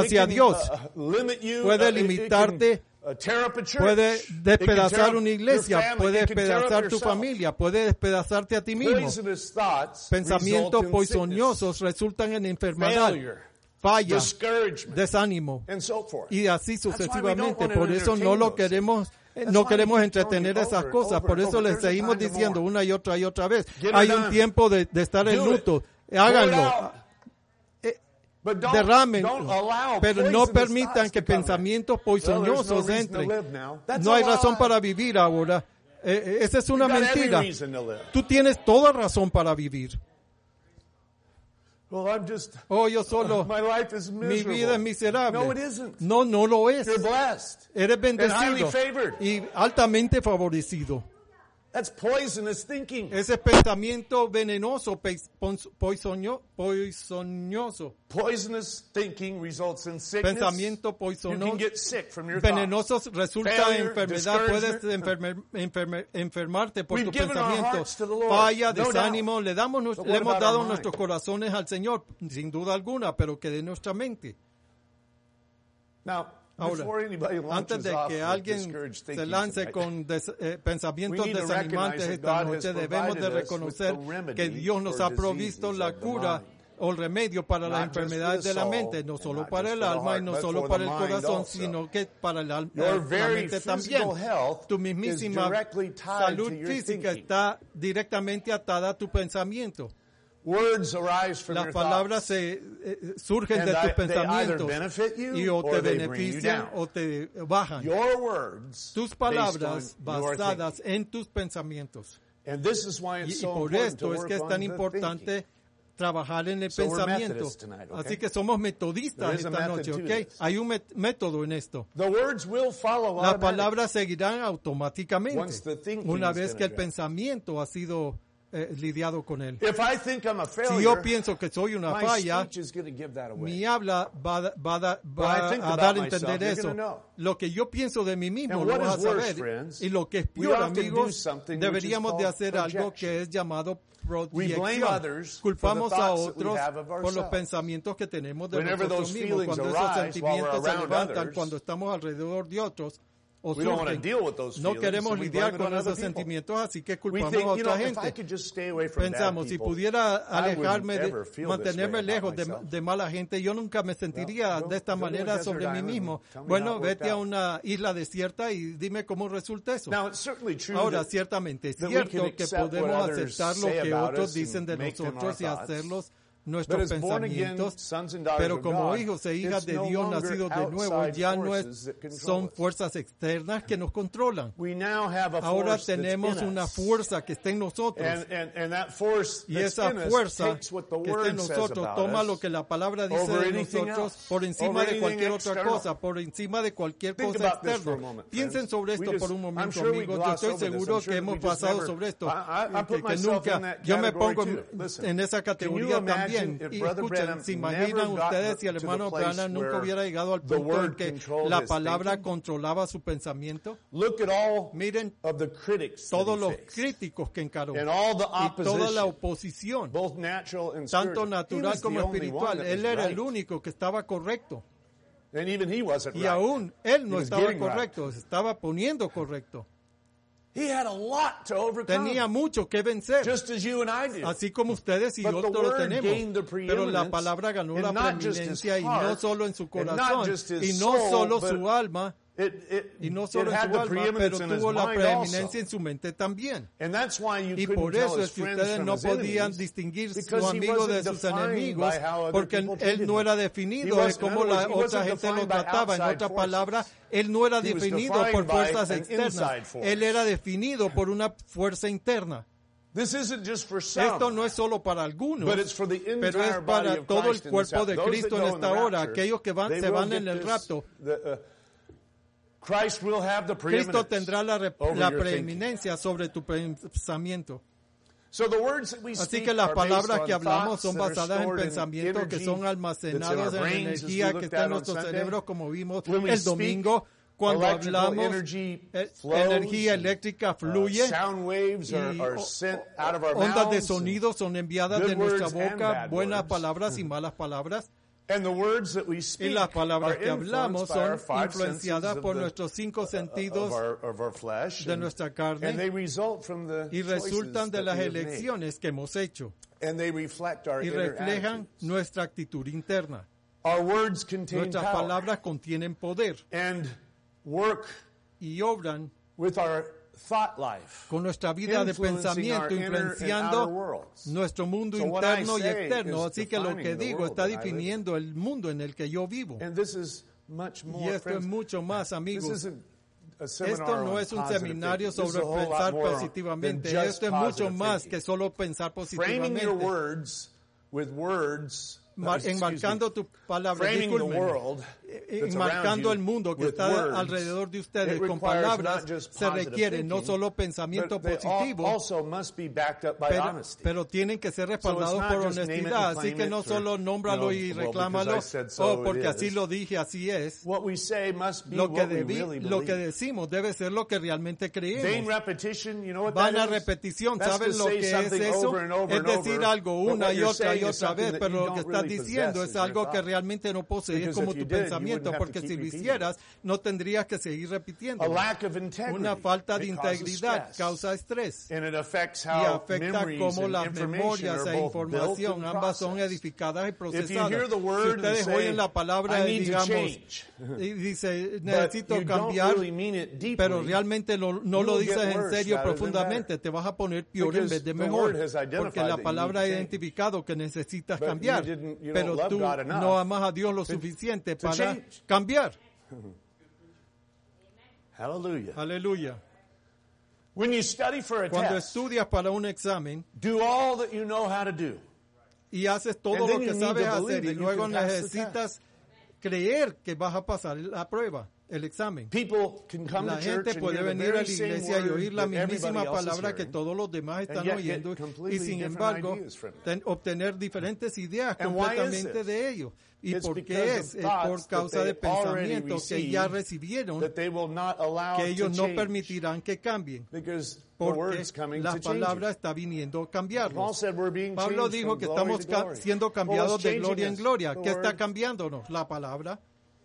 Puede limitarte, puede despedazar una iglesia, puede despedazar tu familia, puede despedazarte a ti mismo. Pensamientos ponzoñosos resultan en enfermedad, falla, desánimo y así sucesivamente. Por eso no queremos entretener esas cosas. Por eso les seguimos diciendo una y otra vez. Hay un tiempo de estar en luto. Háganlo. Derramen, pero no permitan que pensamientos ponzoñosos entren. No hay razón para vivir ahora. Esa es una mentira. Tú tienes toda razón para vivir. Yo solo, mi vida es miserable. No lo es. Eres bendecido y altamente favorecido. Ese pensamiento venenoso, poisonioso. Pensamiento venenoso resulta en enfermedad. Puedes enfermarte por tu pensamiento. Falla, desánimo. Le hemos dado nuestros corazones al Señor, sin duda alguna, pero que de nuestra mente. Ahora, antes de que alguien se lance con pensamientos desanimantes esta noche, debemos de reconocer que Dios nos ha provisto la cura o el remedio para las enfermedades de la mente, no solo para el alma y no solo para el corazón, sino que para la mente también. Tu mismísima salud física está directamente atada a tu pensamiento. Las palabras surgen de tus pensamientos y o te benefician o te bajan. Tus palabras basadas en tus pensamientos. Y por esto es que es tan importante trabajar en el pensamiento. Así que somos metodistas esta noche, ¿ok? Hay un método en esto. Las palabras seguirán automáticamente una vez que el pensamiento ha sido lidiado con él. If I think I'm a failure, si yo pienso que soy una my falla, speech is going to give that away. mi habla va I think a about dar a myself, entender you're eso. gonna know. Lo que yo pienso de mí mismo And lo what vas a is worse, saber. friends, Y lo que es we peor, often do amigos, something deberíamos which de is hacer called algo que es llamado We blame proyección. others Culpamos for the a thoughts that we otros have of por los ourselves. pensamientos que tenemos de Whenever nosotros those mismos. feelings Cuando esos arise while sentimientos we're se around levantan, others, cuando estamos alrededor de otros, o we don't want to surgen, deal with those no feelings, queremos so we lidiar blame it con on other esos people. sentimientos, así que We culpamos think, a otra if I gente. could just stay away from Pensamos, bad si people, pudiera I wouldn't alejarme ever feel this mantenerme way lejos about myself. de mala gente, yo nunca me sentiría Well, de esta go to a manera desert sobre mí island mismo. and tell me how Bueno, it worked vete a out. una isla desierta y dime cómo resulta eso. Now, it's certainly true Ahora, that ciertamente es that we can cierto que accept what podemos others aceptar lo say que about otros us dicen and de make them nosotros y our thoughts. hacerlos But nuestros as born again pensamientos, sons and daughters pero of como God, hijos e hijas it's de no Dios longer nacidos de nuevo, outside ya no forces that control son us. fuerzas externas que nos controlan. We now have a Ahora force that's tenemos in una us. fuerza que está en nosotros. And that force Y that's esa in us fuerza takes what the que está en word says nosotros about toma us lo que la palabra dice over de anything nosotros else, por encima over de cualquier anything otra external. cosa, por encima de cualquier Think cosa about this for a externa. moment, Piensen friends. sobre esto We por just- un momento, I'm sure we amigos. Yo gloss estoy over this. seguro I'm sure que hemos we just pasado never- sobre esto, I put que myself nunca in that yo me category pongo too. Listen, en esa can you categoría imagine también. if Y Brother escuchen, Branham ¿se never imaginan got ustedes si el to the hermano place Branham nunca where hubiera llegado al the punto en word que controlled la his palabra thinking? controlaba su pensamiento? Look at all Miren of the critics that todos he los faced, críticos que encaró and all the y toda la opposition, oposición, both natural and tanto spiritual. He natural was como the only espiritual. one that Él was era el right. único que estaba correcto. And even he wasn't Y right. aún él no He was estaba getting correcto, se estaba poniendo correcto. He had a lot to overcome, Tenía mucho que vencer, just as you and I did. así como ustedes y But the otros lo word tenemos. gained the Pero la preeminence palabra ganó in la not just his preeminencia y no heart, solo en su and not corazón just his y no soul, solo but su alma y no solo it en had su the alma, preeminence pero in his tuvo la mind preeminencia also. en su mente también. And that's why you Y couldn't por tell eso his es que friends ustedes from no his podían enemies, distinguir because su he amigo de wasn't sus defined enemigos by how other porque people él treated no him. era He definido de wasn't- in cómo other la words, he otra wasn't gente lo defined by trataba. En outside otras forces. palabras, él no era He was definido defined por by fuerzas an externas. inside force. Él era definido por una fuerza interna. This isn't just for some, Esto no es solo para algunos, but it's for the pero es entire body para of todo el Christ in this cuerpo hour. de Those Cristo that en go in esta the hora. rapture, Aquellos que they se will van get en el this, rapto. Christ will have the Cristo preeminence tendrá la over la your thinking. preeminencia sobre tu pensamiento. So the words that we Así speak que las are based palabras on que hablamos thoughts son that are basadas en stored in pensamientos que energy son that's almacenados in our en brains, as we energía que looked está en at on nuestros Sunday. cerebros, como vimos When we el speak, domingo. Cuando electrical hablamos, energy flows, energía eléctrica fluye sound waves y are sent out of our ondas de mouths, sonido son enviadas good de nuestra words and boca, bad buenas words. palabras y malas palabras. and the words that we Y speak las palabras are que hablamos influenced by our son five influenciadas senses por of nuestros cinco sentidos of our flesh, de and- nuestra and carne they result from the y resultan choices de that las we have made. elecciones que hemos hecho And they reflect our y inner reflejan attitudes. nuestra actitud interna. Our words contain Nuestras power palabras contienen poder and work y obran with our thought life, con nuestra vida de influencing our pensamiento, inner and outer influenciando worlds. nuestro mundo So what I interno y say externo. is Así que lo que defining the digo world está that I live in. definiendo el mundo en el que yo vivo. And this is much Y more, esto es friends. mucho más, This amigos. isn't a seminar Esto no on es un positive seminario thinking. This is sobre a whole lot pensar more positivamente. than just Esto es mucho positive más thinking. que solo pensar Framing your positivamente. words with words, Enmarcando tu palabra, framing the discúlpenme. world that's Enmarcando around el mundo que you está with words, alrededor de ustedes it con requires palabras, not just se positive requiere no thinking, solo pensamiento but they positivo, also must be backed up by honesty. pero tienen que ser respaldados not por just name it and honestidad. Así claim que it, no or, solo nómbralo y well, reclámalo, because I said so, o porque it así is. lo dije, así es. What we say must be Lo que, what we really lo que believe. decimos debe ser lo que realmente Vain creemos. repetition, you know what Vana that is? repetición, That's ¿saben to lo say que es something eso? over and over Es and decir over, algo but una what y you're otra y saying is otra something vez, that pero you lo que don't estás really diciendo possess es as your algo que thought. realmente no posees Because como if tu you did, you pensamiento, wouldn't have porque to si keep lo repeating hicieras, no tendrías que seguir repitiendo. A lack of integrity. Una falta de It causes integridad stress. causa estrés. And it affects Y how afecta memories cómo and las information memorias are e both built información and ambas son processed. edificadas y If you procesadas. hear the Si word and ustedes say, oyen la palabra I y need to digamos, change, y dice, but necesito you don't cambiar, really mean it deeply, pero realmente no lo you'll get dices en worse serio rather than profundamente, better. te vas a poner peor en Because vez de the mejor, word has identified porque la that you palabra ha need to change. identificado que necesitas But cambiar, you don't pero love tú God enough no amas a Dios lo suficiente to para change. cambiar. Hallelujah. Aleluya. When you study for a Cuando test, estudias para un examen do all that you know how to do. y haces todo And lo then que you need sabes to believe hacer y that you luego can pass the necesitas creer que vas a pasar la prueba. el examen. La gente puede venir a la iglesia y oír la mismísima palabra que todos los demás están oyendo y sin embargo obtener diferentes ideas completamente de ellos. ¿Y por qué es? Por causa de pensamientos que ya recibieron que ellos no permitirán que cambien. Porque la palabra está viniendo a cambiarlos. Pablo dijo que estamos siendo cambiados de gloria en gloria. ¿Qué está cambiándonos? La palabra.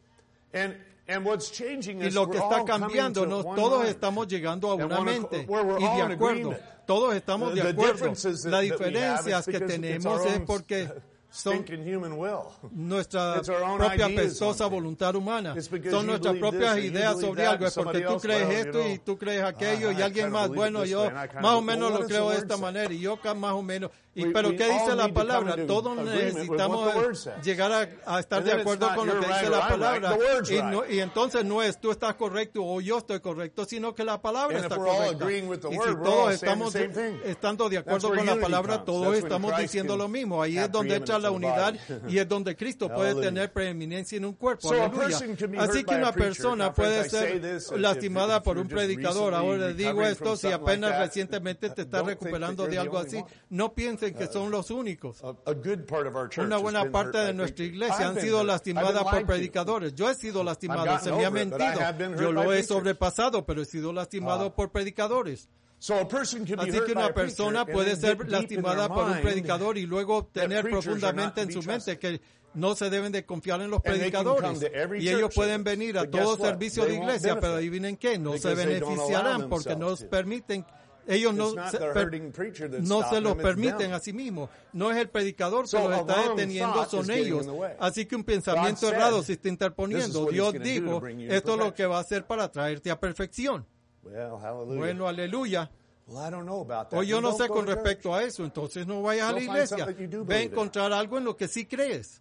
Y lo que está cambiándonos, todos estamos llegando a una mente y de acuerdo. Todos estamos de acuerdo. La diferencia que tenemos es porque son nuestra propia perezosa voluntad humana. Son nuestras propias ideas sobre algo. Es porque tú crees esto y tú crees aquello y alguien más. Bueno, yo más o menos lo creo de esta manera y yo más o menos. Pero ¿qué dice la palabra? Todos necesitamos llegar a estar de acuerdo con lo que dice la palabra. Y entonces no es tú estás correcto o yo estoy correcto, sino que la palabra está correcta. Y si todos estamos estando de acuerdo con la palabra, todos estamos diciendo lo mismo. Ahí es donde entra la unidad y es donde Cristo puede tener preeminencia en un cuerpo. Aleluya. Así que una persona puede ser lastimada por un predicador. Ahora le digo esto, si apenas recientemente te estás recuperando de algo así, no piensen que son los únicos. Una buena parte de nuestra iglesia han sido lastimadas por predicadores. Yo he sido lastimado, se me ha mentido. Yo lo he sobrepasado, pero he sido lastimado por predicadores. Así que una persona puede ser lastimada por un predicador y luego tener profundamente en su mente que no se deben de confiar en los predicadores. Y ellos pueden venir a todo servicio de iglesia, pero adivinen qué, no se beneficiarán porque nos permiten. Ellos no se los permiten a sí mismos. No es el predicador que los está deteniendo, son ellos. Así que un pensamiento errado se está interponiendo. Dios dijo, esto es lo que va a hacer para traerte a perfección. Bueno, aleluya. O yo no sé con respecto a eso, entonces no vayas a la iglesia. Ve a encontrar algo en lo que sí crees.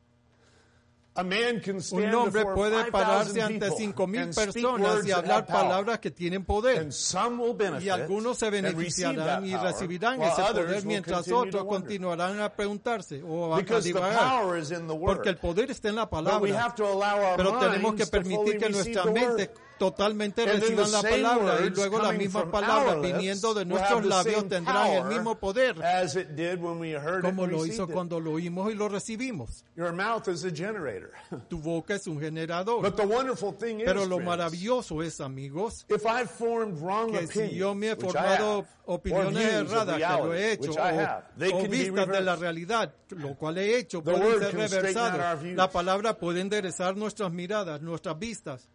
Un hombre puede pararse ante 5,000 personas y hablar palabras que tienen poder. Y algunos se beneficiarán y recibirán ese poder, mientras otros continuarán a preguntarse o a divagar. Porque el poder está en la palabra. Pero tenemos que permitir que nuestra mente totalmente reciban la palabra y luego las mismas palabras viniendo de nuestros labios tendrán el mismo poder como lo hizo cuando lo oímos y lo recibimos. Tu boca es un generador. Pero lo maravilloso es, amigos, que si yo me he formado opiniones erradas, que lo he hecho, o vistas de la realidad, lo cual he hecho, pueden ser reversadas. La palabra puede enderezar nuestras miradas, nuestras vistas.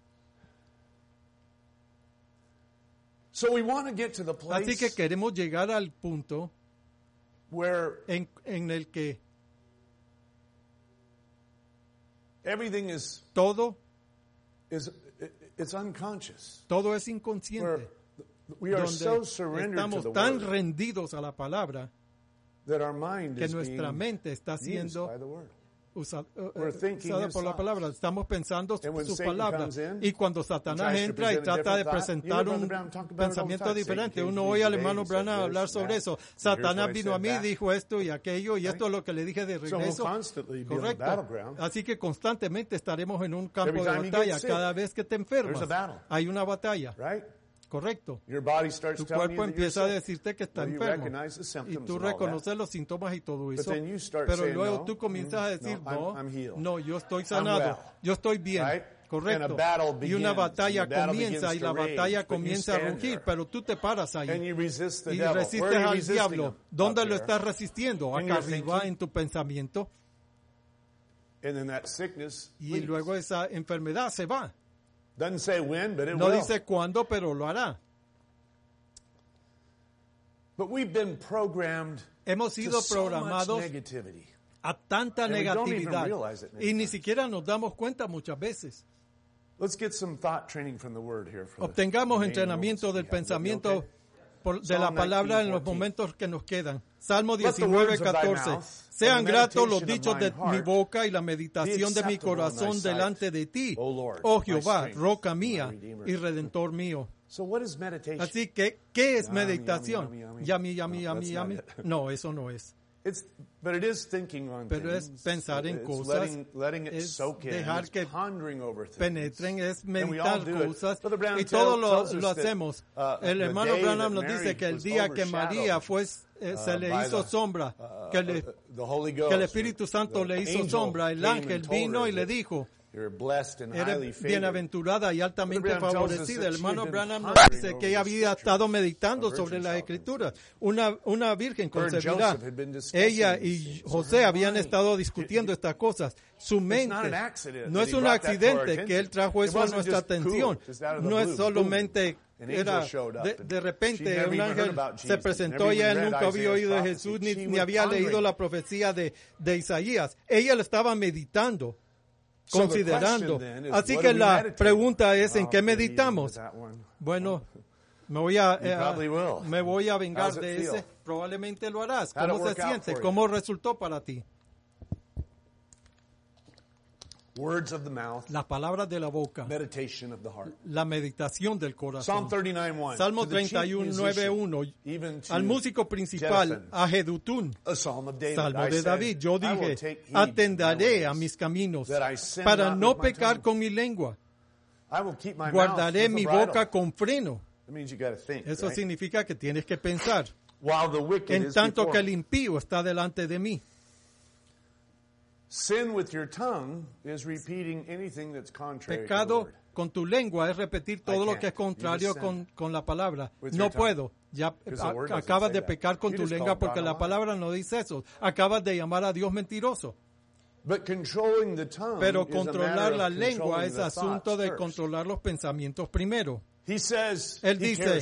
Así que queremos llegar al punto en el que todo es inconsciente. Donde estamos tan rendidos a la palabra que nuestra mente está siendo usada por la palabra. Estamos pensando sus palabras. Y cuando Satanás entra y trata de presentar un pensamiento diferente, uno oye al hermano Branham hablar sobre eso. Satanás vino a mí, dijo esto y aquello, y esto es lo que le dije de regreso. Correcto. Así que constantemente estaremos en un campo de batalla. Cada vez que te enfermas, hay una batalla. Correcto. Tu cuerpo empieza a decirte que está enfermo y tú reconoces los síntomas y todo eso, pero luego tú comienzas a decir, no, yo estoy sanado, yo estoy bien. Correcto. Y una batalla comienza y la batalla comienza a rugir, pero tú te paras ahí y resistes al diablo. ¿Dónde lo estás resistiendo? Acá arriba en tu pensamiento. Y luego esa enfermedad se va. No dice cuándo, pero lo hará. Hemos sido programados a tanta negatividad y ni siquiera nos damos cuenta muchas veces. Obtengamos entrenamiento del pensamiento de la palabra en los momentos que nos quedan. Salmo 19:14. Sean gratos los dichos de mi boca y la meditación de mi corazón delante de ti, oh Jehová, roca mía y redentor mío. Así que, ¿qué es meditación? Yami. No, eso no es. Pero es pensar en cosas, es dejar que penetren, es meditar cosas, y todo lo hacemos. El hermano Branham nos dice que el día que María se le hizo sombra, que el Espíritu Santo le hizo sombra, el ángel vino y le dijo, eres bienaventurada y altamente favorecida. El hermano Branham nos dice que ella había estado meditando sobre las Escrituras. Una virgen concebirá. Ella y José habían estado discutiendo estas cosas. Su mente no es un accidente que él trajo eso a nuestra atención. No es solamente... de repente un ángel se presentó y él nunca había oído de Jesús ni había leído la profecía de Isaías. Ella lo estaba meditando, considerando. Así que la pregunta es, ¿en qué meditamos? Bueno, me voy a vengar de ese. Probablemente lo harás. ¿Cómo se siente? ¿Cómo resultó para ti? Words of the mouth, las palabras de la boca, meditation of the heart. La meditación del corazón. Psalm 39:1. Salmo 31:9:1. Al músico principal, a Jedutún, Salmo de David, yo dije, atenderé a mis caminos para no pecar con mi lengua. Guardaré mi boca con freno. Eso significa que tienes que pensar. En tanto que el impío está delante de mí. Sin with your tongue is repeating anything that's contrary to the Pecado word. con tu lengua es repetir todo lo que es contrario con la palabra. No puedo. Ya acabas de pecar con tu lengua porque la palabra no dice eso. Acabas de llamar a Dios mentiroso. Pero controlar la lengua es asunto de controlar los pensamientos primero. Él dice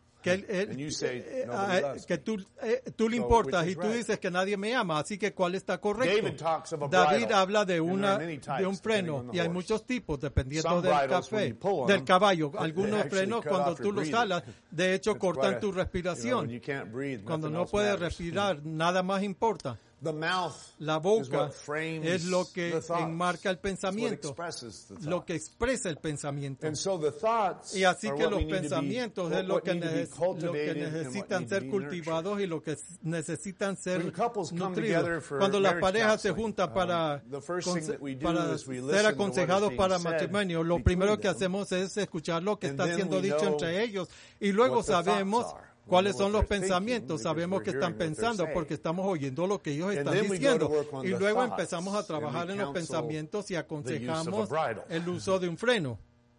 que tú le importas y tú dices que nadie me ama, así que ¿cuál está correcto? David habla de un freno y hay muchos tipos dependiendo del caballo. Algunos frenos cuando tú los jalas, de hecho cortan tu respiración. Cuando no puedes respirar, nada más importa. La boca es lo que enmarca el pensamiento, lo que expresa el pensamiento. Y así que los pensamientos es lo que necesitan ser cultivados y lo que necesitan ser nutridos. Cuando las parejas se juntan para ser aconsejados para matrimonio, lo primero que hacemos es escuchar lo que está siendo dicho entre ellos y luego sabemos ¿cuáles son los pensamientos? Sabemos que están pensando porque estamos oyendo lo que ellos están diciendo. Y luego empezamos a trabajar en los pensamientos y aconsejamos el uso de un freno.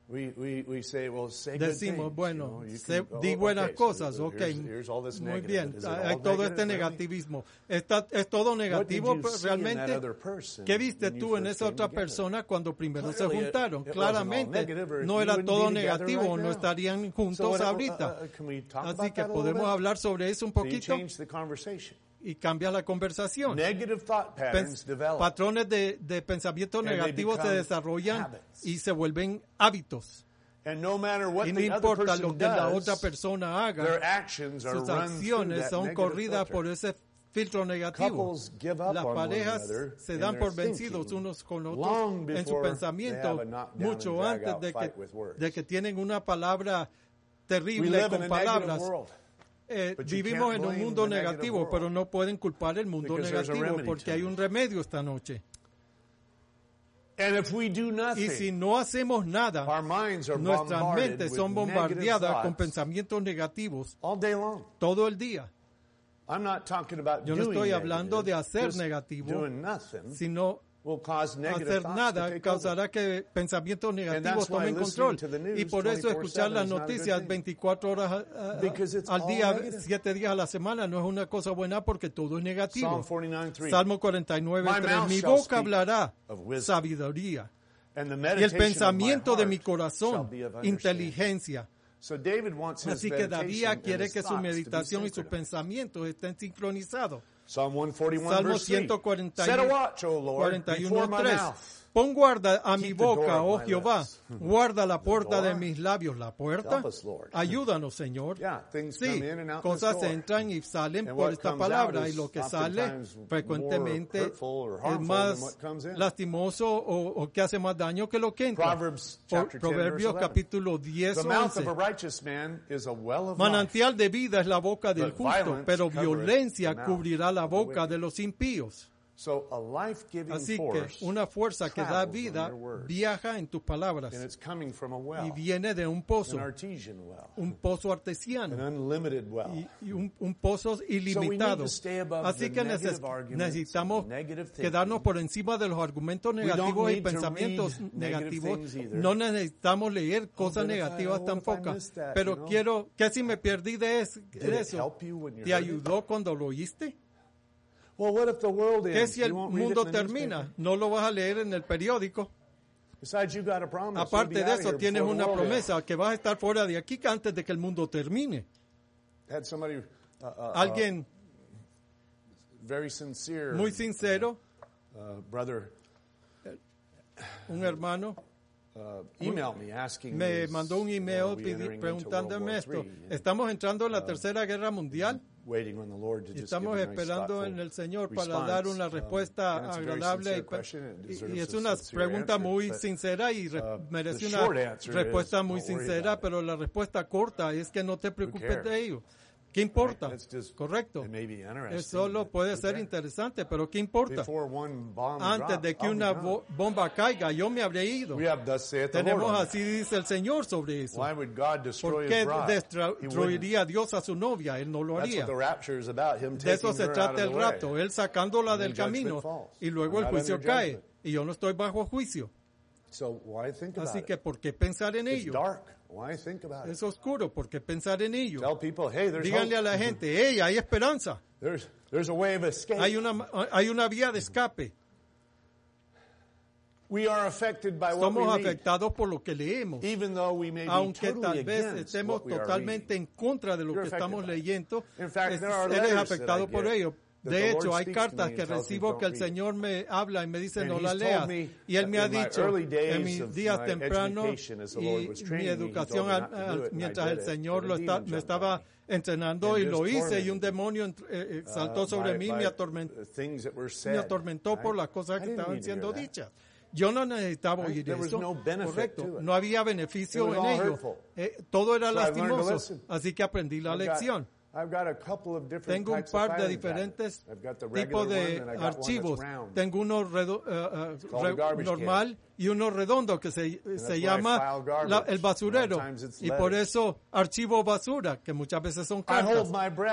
Decimos, bueno, di buenas cosas, ok, muy bien, hay todo este negativismo. Es todo negativo, pero realmente, ¿qué viste tú en esa otra persona cuando primero se juntaron? Claramente, no era todo negativo, no estarían juntos ahorita. Así que podemos hablar sobre eso un poquito y cambia la conversación. Patrones de pensamientos negativos se desarrollan y se vuelven hábitos. Y no importa lo que la otra persona haga, sus acciones son corridas por ese filtro negativo. Las parejas se dan por vencidos unos con otros en su pensamiento mucho antes de que tienen una palabra terrible con palabras. Vivimos en un mundo negativo, pero no pueden culpar el mundo negativo porque hay un remedio esta noche. Y si no hacemos nada, nuestras mentes son bombardeadas con pensamientos negativos todo el día. Yo no estoy hablando de hacer negativo, sino hacer nada causará que pensamientos negativos tomen control. Y por eso escuchar las noticias 24 horas al día, 7 días a la semana no es una cosa buena porque todo es negativo. Salmo 49:3. Mi boca hablará sabiduría y el pensamiento de mi corazón, inteligencia. Así que David quiere que su meditación y sus pensamientos estén sincronizados. Salmo 141:3. Pon guarda a mi boca, oh Jehová, guarda la puerta de mis labios. ¿La puerta? Ayúdanos, Señor. Sí, cosas entran y salen por esta palabra, y lo que sale frecuentemente es más lastimoso o que hace más daño que lo que entra. Proverbios capítulo 10, 11. Manantial de vida es la boca del justo, pero violencia cubrirá la boca de los impíos. Así que una fuerza que da vida viaja en tus palabras y viene de un pozo artesiano y un pozo ilimitado. Así que necesitamos quedarnos por encima de los argumentos negativos y pensamientos negativos. No necesitamos leer cosas negativas tampoco. Pero ¿qué si me perdí de eso? ¿Te ayudó cuando lo oíste? ¿Qué si el mundo termina? No lo vas a leer en el periódico. Aparte de eso, tienes una promesa que vas a estar fuera de aquí antes de que el mundo termine. Alguien muy sincero, un hermano, me mandó un email preguntándome esto. Estamos entrando en la Tercera Guerra Mundial. Estamos esperando en el Señor para dar una respuesta agradable y es una pregunta muy sincera y merece una respuesta muy sincera, pero la respuesta corta es que no te preocupes de ello. ¿Qué importa? Correcto. Eso solo puede ser interesante, pero ¿qué importa? Antes de que una bomba caiga, yo me habré ido. Tenemos así dice el Señor sobre eso. ¿Por qué destruiría Dios a su novia? Él no lo haría. De eso se trata el rapto, Él sacándola del camino y luego el juicio cae. Y yo no estoy bajo juicio. Así que ¿por qué pensar en ello? Es oscuro, ¿por qué pensar en ello? Díganle a la gente, hey, hay esperanza. Hay una vía de escape. Somos afectados por lo que leemos. Aunque tal vez estemos totalmente en contra de lo que estamos leyendo, eres afectado por ello. De hecho, hay cartas que recibo que el Señor me habla y me dice no la leas. Y Él me ha dicho en mis días tempranos y mi educación mientras el Señor me estaba entrenando y lo hice y un demonio saltó sobre mí y me atormentó por las cosas que estaban siendo dichas. Yo no necesitaba oír eso, correcto. No había beneficio en ello. Todo era lastimoso, así que aprendí la lección. Tengo un par de diferentes tipos de archivos. Tengo uno normal y uno redondo que se llama el basurero. Y por eso archivo basura, que muchas veces son cartas.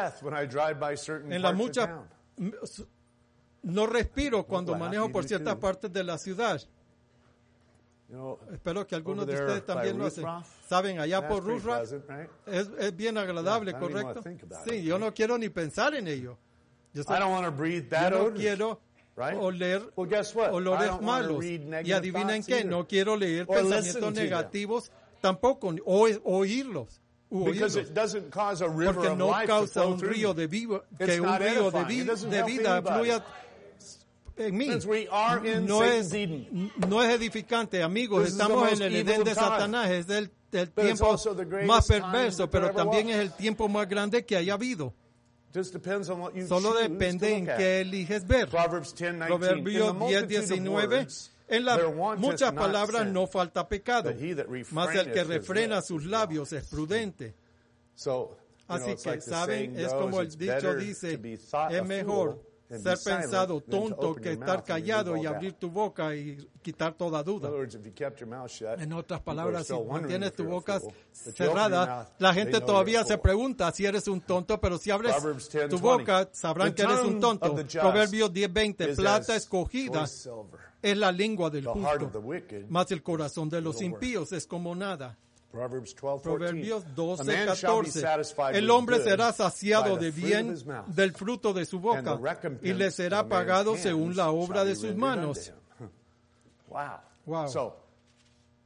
No respiro cuando manejo por ciertas partes de la ciudad. Espero que algunos de ustedes también lo hacen. Saben, allá por Rufra es bien agradable, ¿correcto? Sí, yo no quiero ni pensar en ello. Yo no quiero oler olores malos. Y adivinen qué, no quiero leer pensamientos negativos tampoco, o oírlos. Porque no causa un río de vida, que un río de vida fluya en mí. No es edificante, amigos. Estamos en el Edén de Satanás. Es el tiempo más perverso, pero también es el tiempo más grande que haya habido. Solo depende en qué eliges ver. Proverbios 10, 19. En las muchas palabras no falta pecado, mas el que refrena sus labios es prudente. Así que, ¿saben? Es como el dicho dice, es mejor ser pensado tonto que estar callado y abrir tu boca y quitar toda duda. En otras palabras, si mantienes tu boca cerrada, la gente todavía se pregunta si eres un tonto, pero si abres tu boca, sabrán que eres un tonto. Proverbios 10:20, plata escogida es la lengua del justo, mas el corazón de los impíos es como nada. Proverbios 12:14. El hombre será saciado de bien del fruto de su boca y le será pagado según la obra de sus manos. Wow.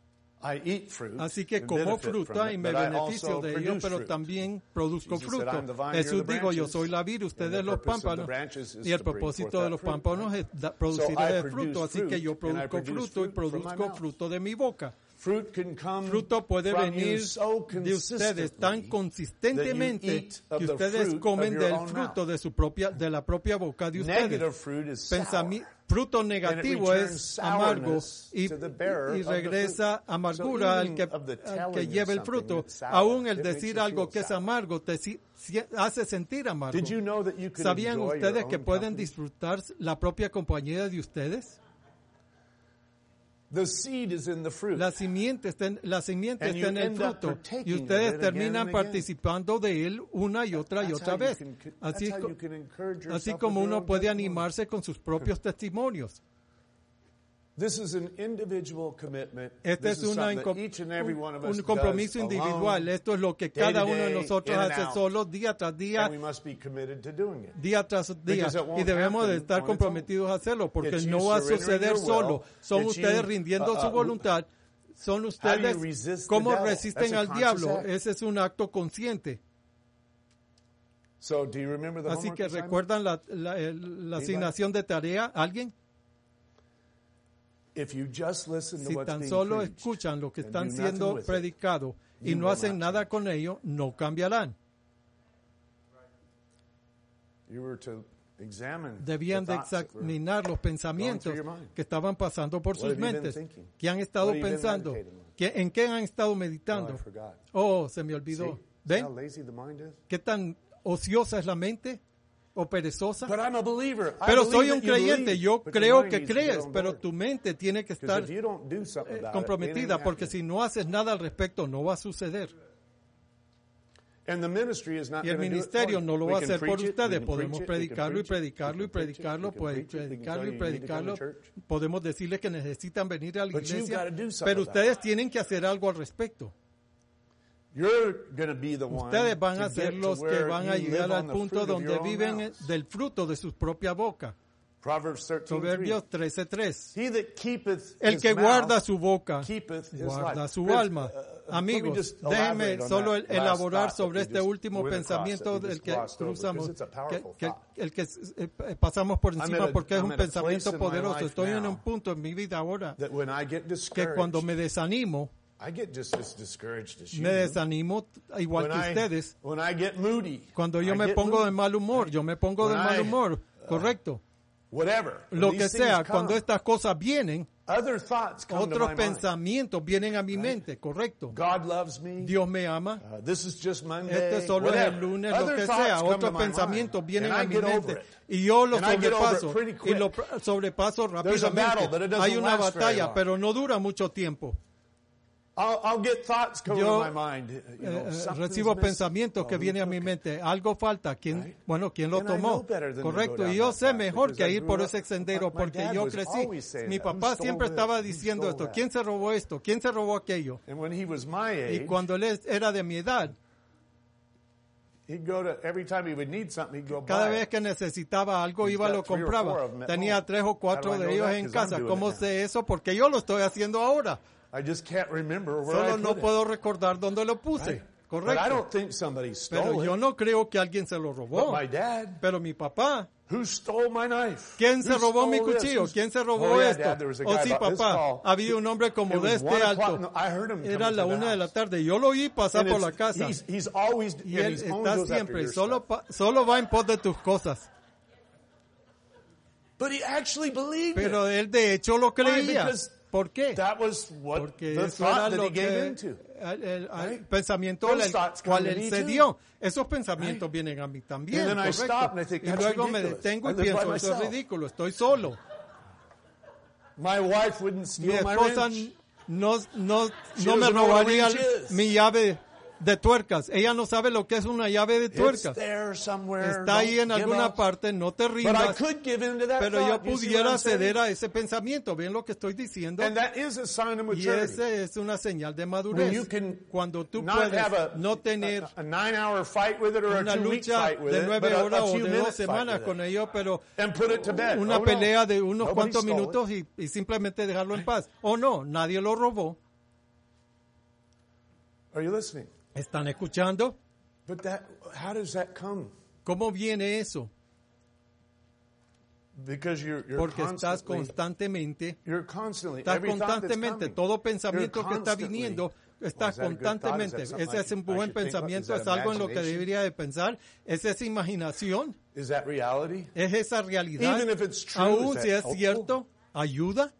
Así que como fruta y me beneficio de ello, pero también produzco fruto. Jesús dijo, yo soy la vid, ustedes los pámpanos. Y el propósito de los pámpanos es producir el fruto. Así que yo produzco fruto y produzco fruto de mi boca. Fruto puede venir de ustedes tan consistentemente que ustedes comen del fruto de la propia boca de ustedes. Fruto negativo es amargo y regresa amargura al que lleva el fruto. Aún el decir algo que es amargo te hace sentir amargo. ¿Sabían ustedes que pueden disfrutar la propia compañía de ustedes? La simiente está en el fruto y ustedes terminan participando de él una y otra vez. Así como uno puede animarse con sus propios testimonios. Este es un compromiso individual. Esto es lo que cada uno de nosotros hace solo, día tras día, día tras día. Y debemos de estar comprometidos a hacerlo, porque no va a suceder solo. Son ustedes rindiendo su voluntad. Son ustedes cómo resisten al diablo. Ese es un acto consciente. Así que ¿recuerdan la asignación de tarea? ¿Alguien? Si tan solo escuchan lo que están siendo predicado y no hacen nada con ello, no cambiarán. Debían de examinar los pensamientos que estaban pasando por sus mentes. ¿Qué han estado pensando? ¿En qué han estado meditando? Oh, se me olvidó. ¿Ven? ¿Qué tan ociosa es la mente? ¿O perezosa? Pero soy un creyente, yo creo que crees, pero tu mente tiene que estar comprometida, porque si no haces nada al respecto, no va a suceder. Y el ministerio no lo va a hacer por ustedes. Podemos predicarlo y predicarlo y predicarlo, predicarlo y predicarlo. Podemos decirles que necesitan venir a la iglesia, pero ustedes tienen que hacer algo al respecto. Ustedes van a ser los que van a llegar al punto donde viven del fruto de su propia boca. Proverbios 13:3. El que guarda su boca, guarda su alma. Amigos, déjenme solo elaborar sobre este último pensamiento del que cruzamos, el que pasamos por encima, porque es un pensamiento poderoso. Estoy en un punto en mi vida ahora que cuando me desanimo, me desanimo igual que ustedes. Cuando yo me pongo de mal humor, correcto. Lo que sea, cuando estas cosas vienen, otros pensamientos vienen a mi mente, correcto. Dios me ama. Este solo es el lunes, lo que sea. Otros pensamientos vienen a mi mente y yo los sobrepaso y los sobrepaso rápidamente. Hay una batalla, pero no dura mucho tiempo. Yo recibo pensamientos que vienen a mi mente. Algo falta. ¿Quién lo tomó? Correcto. Y yo sé mejor que ir por ese sendero porque yo crecí. Mi papá siempre estaba diciendo esto. ¿Quién se robó esto? ¿Quién se robó aquello? Y cuando él era de mi edad, cada vez que necesitaba algo, iba y lo compraba. Tenía 3 o 4 de ellos en casa. ¿Cómo sé eso? Porque yo lo estoy haciendo ahora. Solo no puedo recordar dónde lo puse. Correcto. Pero yo no creo que alguien se lo robó. Pero mi papá. ¿Quién se robó mi cuchillo? ¿Quién se robó esto? Sí, papá. Había un hombre como de este alto. Era la 1 de la tarde. Yo lo oí pasar por la casa. Y él está siempre. Solo va en pos de tus cosas. Pero él de hecho lo creía. ¿Por qué? Porque eso era lo que el pensamiento al cual él se dio. Esos pensamientos vienen a mí también, correcto. Y luego me detengo y pienso, eso es ridículo, estoy solo. Mi esposa no me robaría mi llave de tuercas. Ella no sabe lo que es una llave de tuercas. Está ahí en alguna parte, no te rindas. Pero yo pudiera ceder a ese pensamiento. ¿Ven lo que estoy diciendo? Y ese es una señal de madurez. Cuando tú puedes no tener una lucha de 9 horas o de 2 semanas con ellos, pero una pelea de unos cuantos minutos y simplemente dejarlo en paz. O no, nadie lo robó. Are you listening? ¿Están escuchando? But how does that come? ¿Cómo viene eso? Because you're Porque estás constantemente, todo pensamiento que está viniendo, estás constantemente. Ese es un buen pensamiento, es algo en lo que debería de pensar. ¿Es esa imaginación? ¿Es esa realidad? Aún si es cierto, ¿ayuda?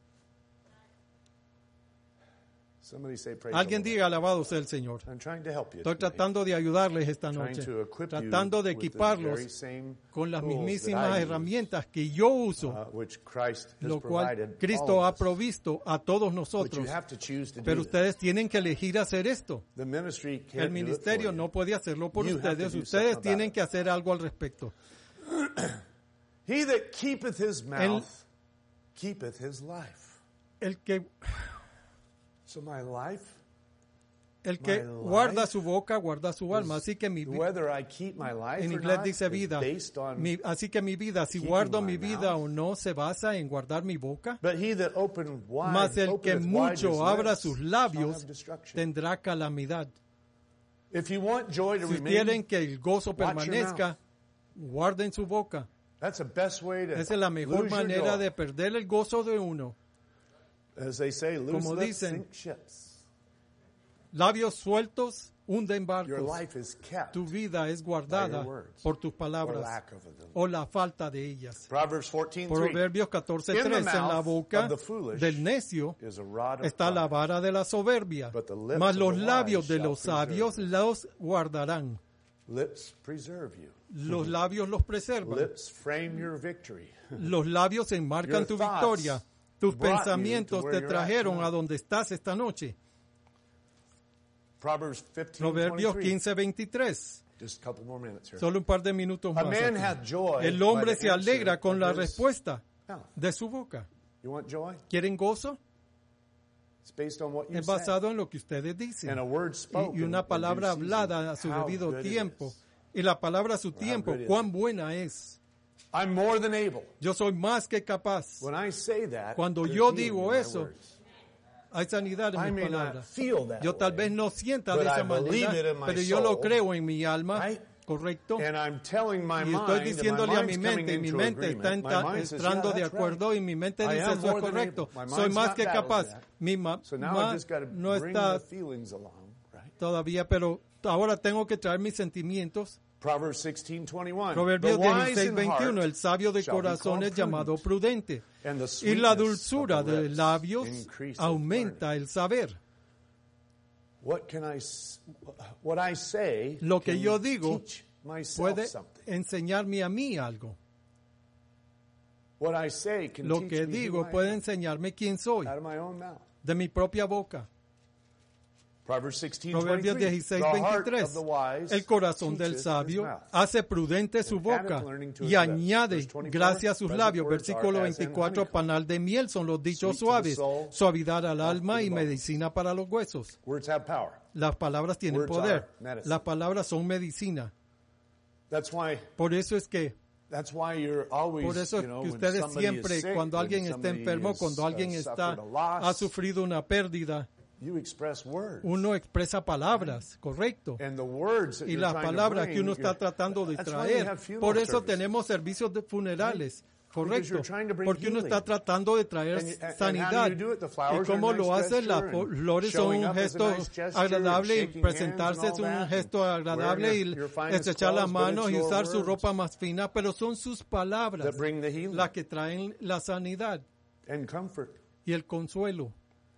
Alguien diga, alabado sea el Señor. Estoy tratando de ayudarles esta noche, tratando de equiparlos con las mismísimas herramientas que yo uso, lo cual Cristo ha provisto a todos nosotros. Pero ustedes tienen que elegir hacer esto. El ministerio no puede hacerlo por ustedes. Ustedes tienen que hacer algo al respecto. He that keepeth his mouth keepeth his life. El que guarda su boca, guarda su alma. Así que mi vida, en inglés dice vida, así que mi vida, si guardo mi vida o no, se basa en guardar mi boca. Mas el que mucho abra sus labios tendrá calamidad. Si quieren que el gozo permanezca, guarden su boca. Esa es la mejor manera de perder el gozo de uno. Como dicen, labios sueltos hunden barcos. Tu vida es guardada por tus palabras o la falta de ellas. Proverbios 14:3, en la boca del necio está la vara de la soberbia, mas los labios de los sabios los guardarán. Los labios los preservan. Los labios enmarcan tu victoria. Tus pensamientos te trajeron a donde estás esta noche. Proverbios 15:23. Solo un par de minutos más. El hombre se alegra con la respuesta de su boca. ¿Quieren gozo? Es basado en lo que ustedes dicen. Y una palabra hablada a su debido tiempo. Y la palabra a su tiempo, cuán buena es. I'm more than able. Yo soy más que capaz. When I say that, cuando yo digo eso, hay sanidad en mis palabras. Yo tal vez no sienta de esa manera, pero yo lo creo en mi alma, ¿correcto? Y estoy diciéndole a mi mente, y mi mente está entrando de acuerdo, y mi mente dice eso es correcto. Soy más que capaz. Mi no está todavía, pero ahora tengo que traer mis sentimientos. Proverbios 16:21, el sabio de corazón es llamado prudente, y la dulzura de labios aumenta el saber. Lo que yo digo puede enseñarme a mí algo. Lo que digo puede enseñarme quién soy, de mi propia boca. Proverbios 16:23. El corazón del sabio hace prudente su boca y añade gracia a sus labios. Versículo 24. Panal de miel son los dichos suaves, suavidad al alma y medicina para los huesos. Las palabras tienen poder. Las palabras son medicina. Por eso es que ustedes siempre, cuando alguien está enfermo, cuando alguien ha sufrido una pérdida, uno expresa palabras, correcto. Y las palabras que uno está tratando de traer. Por eso tenemos servicios de funerales, correcto. Porque uno está tratando de traer sanidad. ¿Y cómo lo hace? Las flores son un gesto agradable, y presentarse es un gesto agradable, y estrechar las manos y usar su ropa más fina, pero son sus palabras las que traen la sanidad y el consuelo.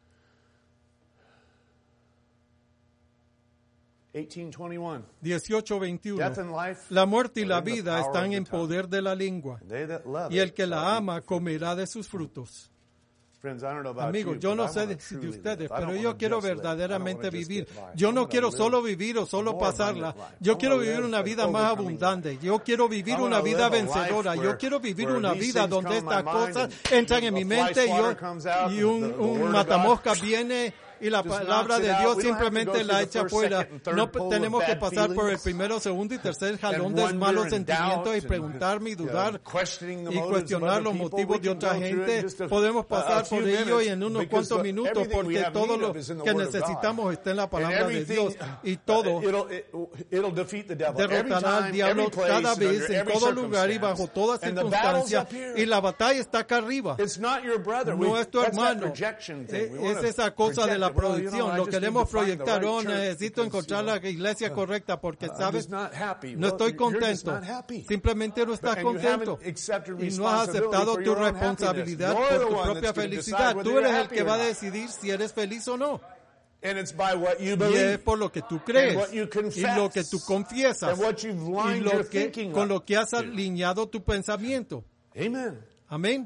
18:21. La muerte y la vida están en poder de la lengua, y el que la ama comerá de sus frutos. Amigos, yo no sé de ustedes, pero yo quiero verdaderamente vivir. Yo no quiero solo vivir o solo pasarla. Yo quiero vivir una vida más abundante. Yo quiero vivir una vida vencedora. Yo quiero vivir una vida donde estas cosas entran en mi mente y un matamoscas viene y la palabra de Dios simplemente la echa fuera. No tenemos que pasar por el primero, segundo y tercer jalón de malos sentimientos y preguntarme y dudar y cuestionar los motivos de otra gente. Podemos pasar por ello y en unos cuantos minutos, porque todo lo que necesitamos está en la palabra de Dios, y todo derrotará al diablo cada vez, en todo lugar y bajo toda circunstancia, y la batalla está acá arriba. No es tu hermano, es esa cosa de la proyección. Lo queremos proyectar. Oh, necesito encontrar la iglesia correcta porque, ¿sabes? No estoy contento. Simplemente no estás contento y no has aceptado tu responsabilidad por tu propia felicidad. Tú eres el que va a decidir si eres feliz o no. Y es por lo que tú crees y lo que tú confiesas y con lo que has alineado tu pensamiento. Amén.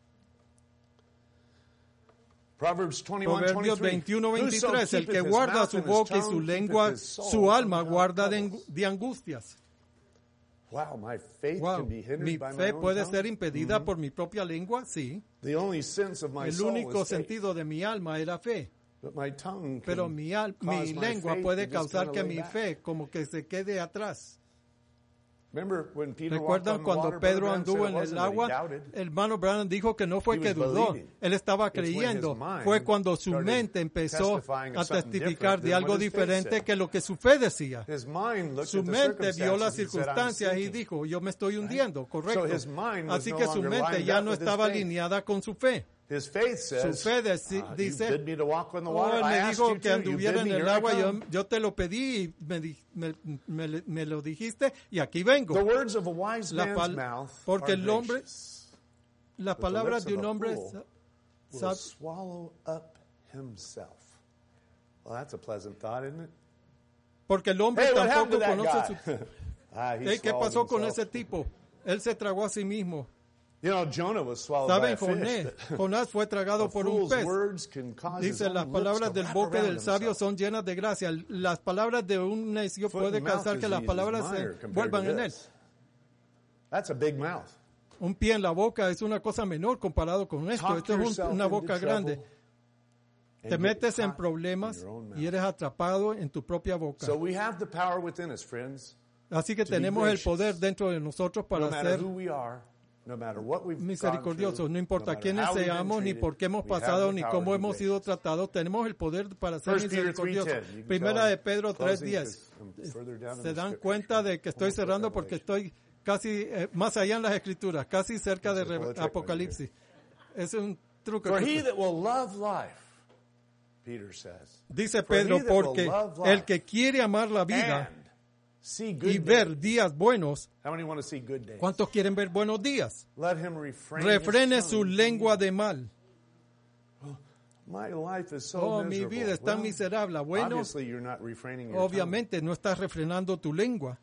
Proverbios Proverbios 21:23. El que guarda su boca y su lengua, su alma guarda de angustias. Wow, mi fe puede ser impedida por mi propia lengua, sí. El único sentido de mi alma es la fe. Pero mi lengua puede causar que mi fe como que se quede atrás. ¿Recuerdan cuando Pedro anduvo en el agua? El hermano Branham dijo que no fue que dudó, él estaba creyendo. Fue cuando su mente empezó a testificar de algo diferente que lo que su fe decía. Su mente vio las circunstancias y dijo, yo me estoy hundiendo, correcto. Así que su mente ya no estaba alineada con su fe. Su fe dice, él me dijo que anduviera en el agua, yo te lo pedí y me lo dijiste y aquí vengo. Porque el hombre, las palabras de un hombre porque el hombre tampoco conoce su... ¿Qué pasó con ese tipo? Él se tragó a sí mismo. ¿Saben? Jonás fue tragado por un pez. Dice, las palabras del boca del sabio son llenas de gracia. Las palabras de un necio puede causar que las palabras se vuelvan en él. Un pie en la boca es una cosa menor comparado con esto. Esto es una boca grande. Te metes en problemas y eres atrapado en tu propia boca. Así que tenemos el poder dentro de nosotros para ser misericordiosos. No importa quiénes seamos, ni por qué hemos pasado, ni cómo hemos sido tratados, tenemos el poder para ser misericordiosos. Primera de Pedro 3:10. Se dan cuenta de que estoy cerrando porque estoy casi más allá en las Escrituras, casi cerca de Apocalipsis. Ese es un truco. Dice Pedro, porque el que quiere amar la vida y ver días buenos, ¿cuántos quieren ver buenos días? Refrene su lengua de mal. Mi vida es tan miserable. Bueno, obviamente no estás refrenando tu lengua.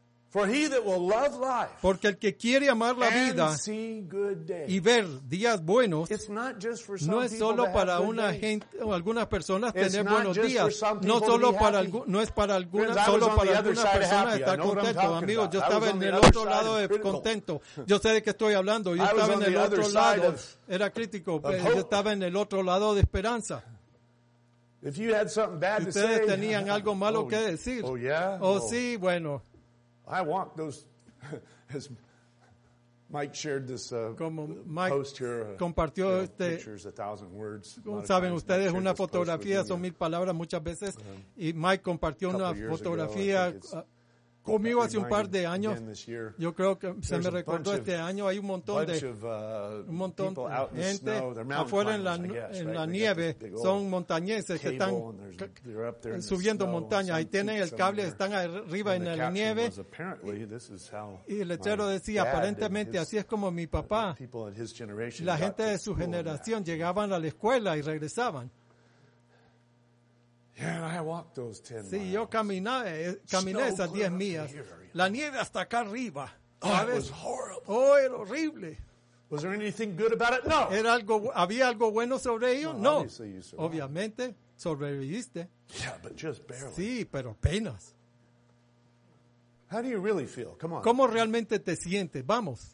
Porque el que quiere amar la vida y ver días buenos, no es solo para una gente o algunas personas tener buenos días, no es para algunas, solo para algunas personas estar contentos. Amigos, yo estaba en el otro lado de contento. Yo sé de qué estoy hablando. Yo estaba en el otro lado, era crítico, pero yo estaba en el otro lado de esperanza. Si ustedes tenían algo malo que decir, sí, bueno. I want those, as Mike shared this como Mike post here, compartió pictures, 1,000 words. Saben ustedes, una fotografía son 1000 palabras muchas veces, y Mike compartió una fotografía conmigo hace un par de años. Yo creo que se me recordó este año. Hay un montón de gente afuera en la nieve. Son montañeses que están subiendo montañas. Ahí tienen el cable, están arriba en la nieve. Y el letrero decía, aparentemente así es como mi papá. La gente de su generación llegaban a la escuela y regresaban. Sí, yo caminé esas 10 millas. La nieve hasta acá arriba. ¿Sabes? Era horrible. ¿Había algo bueno sobre ello? No. Obviamente, sobreviviste. Sí, pero apenas. ¿Cómo realmente te sientes? Vamos.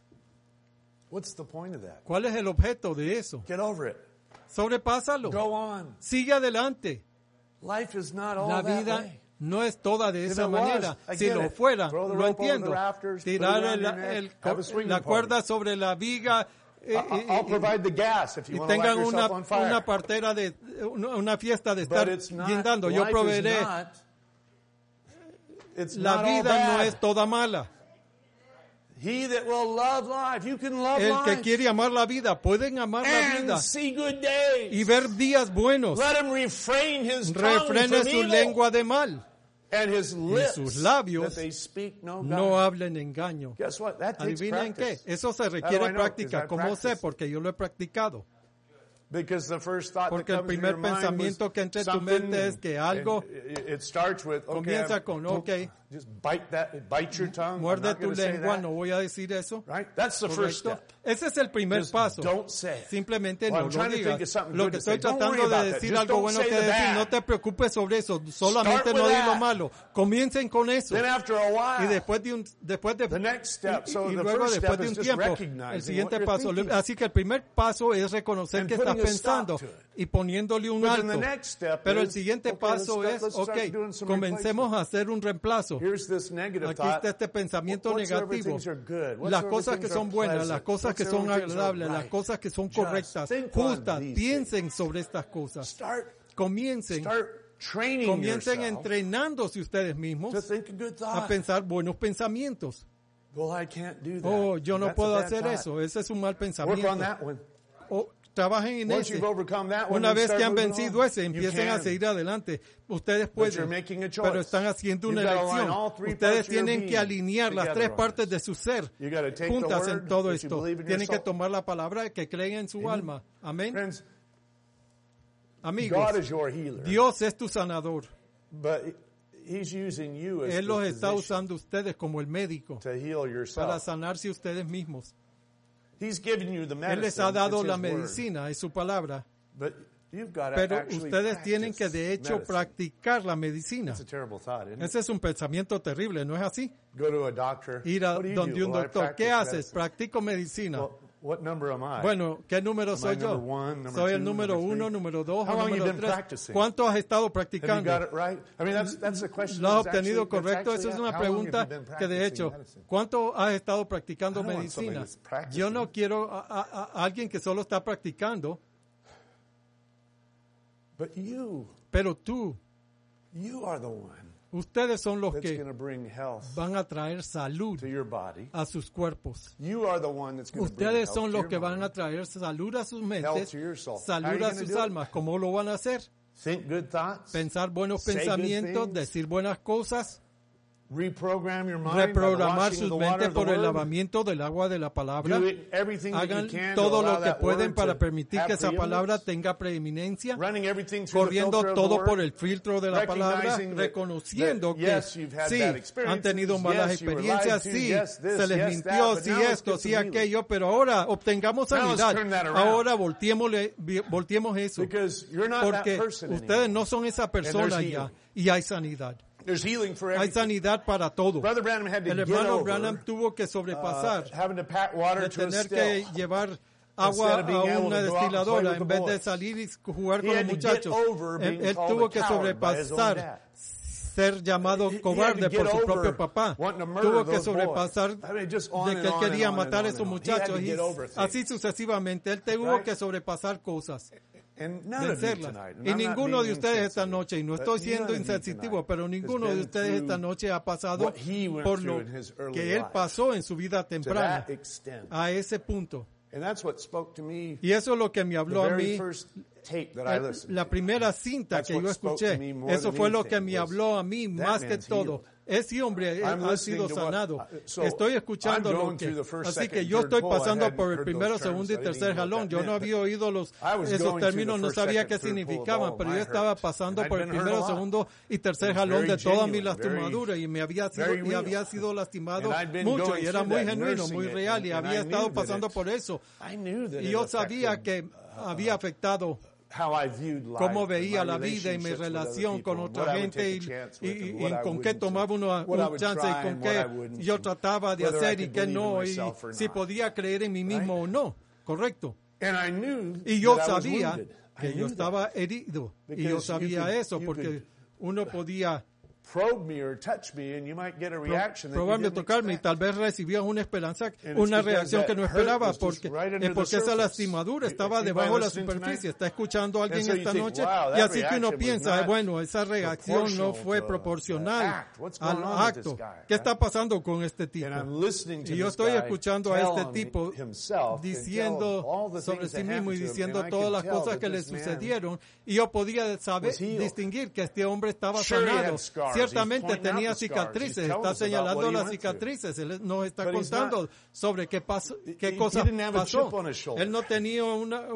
¿Cuál es el objeto de eso? Sobrepásalo. Sigue adelante. La vida no es toda de esa manera. Si lo fuera, lo entiendo. Tirar la cuerda sobre la viga y tengan una partera de una fiesta de estar guindando. Yo proveeré. La vida no es toda mala. El que quiere amar la vida, pueden amar la vida y ver días buenos. Refrene su lengua de mal. Y sus labios no hablen engaño. ¿Adivinen qué? Eso se requiere práctica. ¿Cómo sé? Porque yo lo he practicado. Porque el primer pensamiento que entra en tu mente es que algo comienza con, muerde tu lengua, no voy a decir eso. ¿Correcto? Ese es el primer paso. Simplemente no lo digas. Lo que estoy tratando de decir, algo bueno que decir, no te preocupes sobre eso, solamente no digas lo malo. Comiencen con eso. Y después de un tiempo, el siguiente paso. Así que el primer paso es reconocer que estás pensando y poniéndole un alto. Pero el siguiente paso es, comencemos a hacer un reemplazo. Aquí está este pensamiento negativo. Las cosas que son buenas, las cosas que son agradables, las cosas que son correctas, justas, piensen sobre estas cosas. Comiencen entrenándose ustedes mismos a pensar buenos pensamientos. Yo no puedo hacer eso. Ese es un mal pensamiento. Trabajen en ese. Una vez que han vencido ese, empiecen a seguir adelante. Ustedes pueden, pero están haciendo una elección. Ustedes tienen que alinear las tres partes de su ser juntas en todo esto. Tienen que tomar la palabra que creen en su alma. Amén. Amigos, Dios es tu sanador. Él los está usando ustedes como el médico para sanarse ustedes mismos. Él les ha dado la medicina, es su palabra. Pero ustedes tienen que de hecho practicar la medicina. Ese es un pensamiento terrible, ¿no es así? Ir a donde un doctor. ¿Qué haces? Practico medicina. Bueno, ¿qué número soy yo? Soy el número 1, número 2 o número 3. ¿Cuánto has estado practicando? ¿Lo has obtenido correcto? Esa es una pregunta que de hecho, ¿cuánto has estado practicando medicina? Yo no quiero a alguien que solo está practicando. Pero tú, ustedes son los que van a traer salud a sus cuerpos. Ustedes son los que van a traer salud a sus mentes, salud a sus almas. ¿Cómo lo van a hacer? Pensar buenos pensamientos, decir buenas cosas, reprogramar sus mentes por el lavamiento del agua de la palabra. Hagan todo lo que pueden para permitir que esa palabra tenga preeminencia, corriendo todo por el filtro de la palabra, reconociendo que sí, han tenido malas experiencias, sí, se les mintió, sí esto, sí aquello, pero ahora obtengamos sanidad. Ahora volteemos eso, porque ustedes no son esa persona ya, y hay sanidad. Hay sanidad para todo. El hermano Branham tuvo que sobrepasar de tener que llevar agua a una destiladora en vez de salir y jugar con los muchachos. Él tuvo que sobrepasar ser llamado cobarde por su propio papá. Tuvo que sobrepasar de que él quería matar a esos muchachos y así sucesivamente. Él tuvo que sobrepasar cosas. Vencerlas. Y ninguno de ustedes esta noche, y no estoy siendo insensitivo, pero ninguno de ustedes esta noche ha pasado por lo que él pasó en su vida temprana a ese punto. Y eso es lo que me habló a mí. La primera cinta que yo escuché, eso fue lo que me habló a mí más que todo. Ese hombre ha sido sanado. Estoy escuchando lo que... Así que yo estoy pasando por el primero, segundo y tercer jalón. Yo no había oído esos términos, no sabía qué significaban, pero yo estaba pasando por el primero, segundo y tercer jalón de toda mi lastimadura y había sido lastimado mucho y era muy genuino, muy real y había estado pasando por eso. Y yo sabía que había afectado cómo veía la vida y mi relación con otra gente y con qué tomaba un chance y con qué yo trataba de hacer y qué no, y si podía creer en mí mismo o no, correcto. Y yo sabía que yo estaba herido. Y yo sabía eso porque uno podía probarme o tocarme y tal vez recibía una reacción que no esperaba porque esa lastimadura estaba debajo de la superficie. Está escuchando a alguien esta noche y así que uno piensa, bueno, esa reacción no fue proporcional al acto. ¿Qué está pasando con este tipo? Y yo estoy escuchando a este tipo diciendo sobre sí mismo y diciendo todas las cosas que le sucedieron y yo podía saber, distinguir que este hombre estaba sanado. Ciertamente tenía cicatrices, está señalando las cicatrices, él nos está contando sobre qué cosas pasó. Él no tenía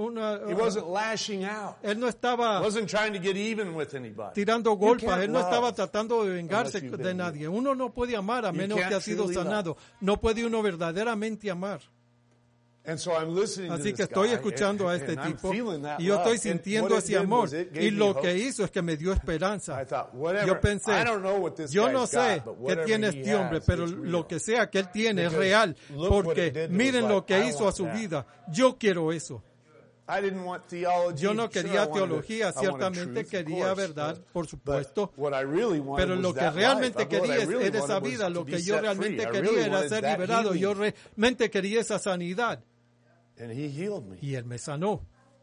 él no estaba tirando golpes, él no estaba tratando de vengarse de nadie. Uno no puede amar a menos que ha sido sanado, no puede uno verdaderamente amar. Así que estoy escuchando a este tipo y yo estoy sintiendo ese amor y lo que hizo es que me dio esperanza. Yo pensé, yo no sé qué tiene este hombre, pero lo que sea que él tiene es real, porque miren lo que hizo a su vida. Yo quiero eso. Yo no quería teología, ciertamente quería verdad, por supuesto, pero lo que realmente quería era esa vida, lo que yo realmente quería era ser liberado, yo realmente quería esa sanidad. Y él me sanó.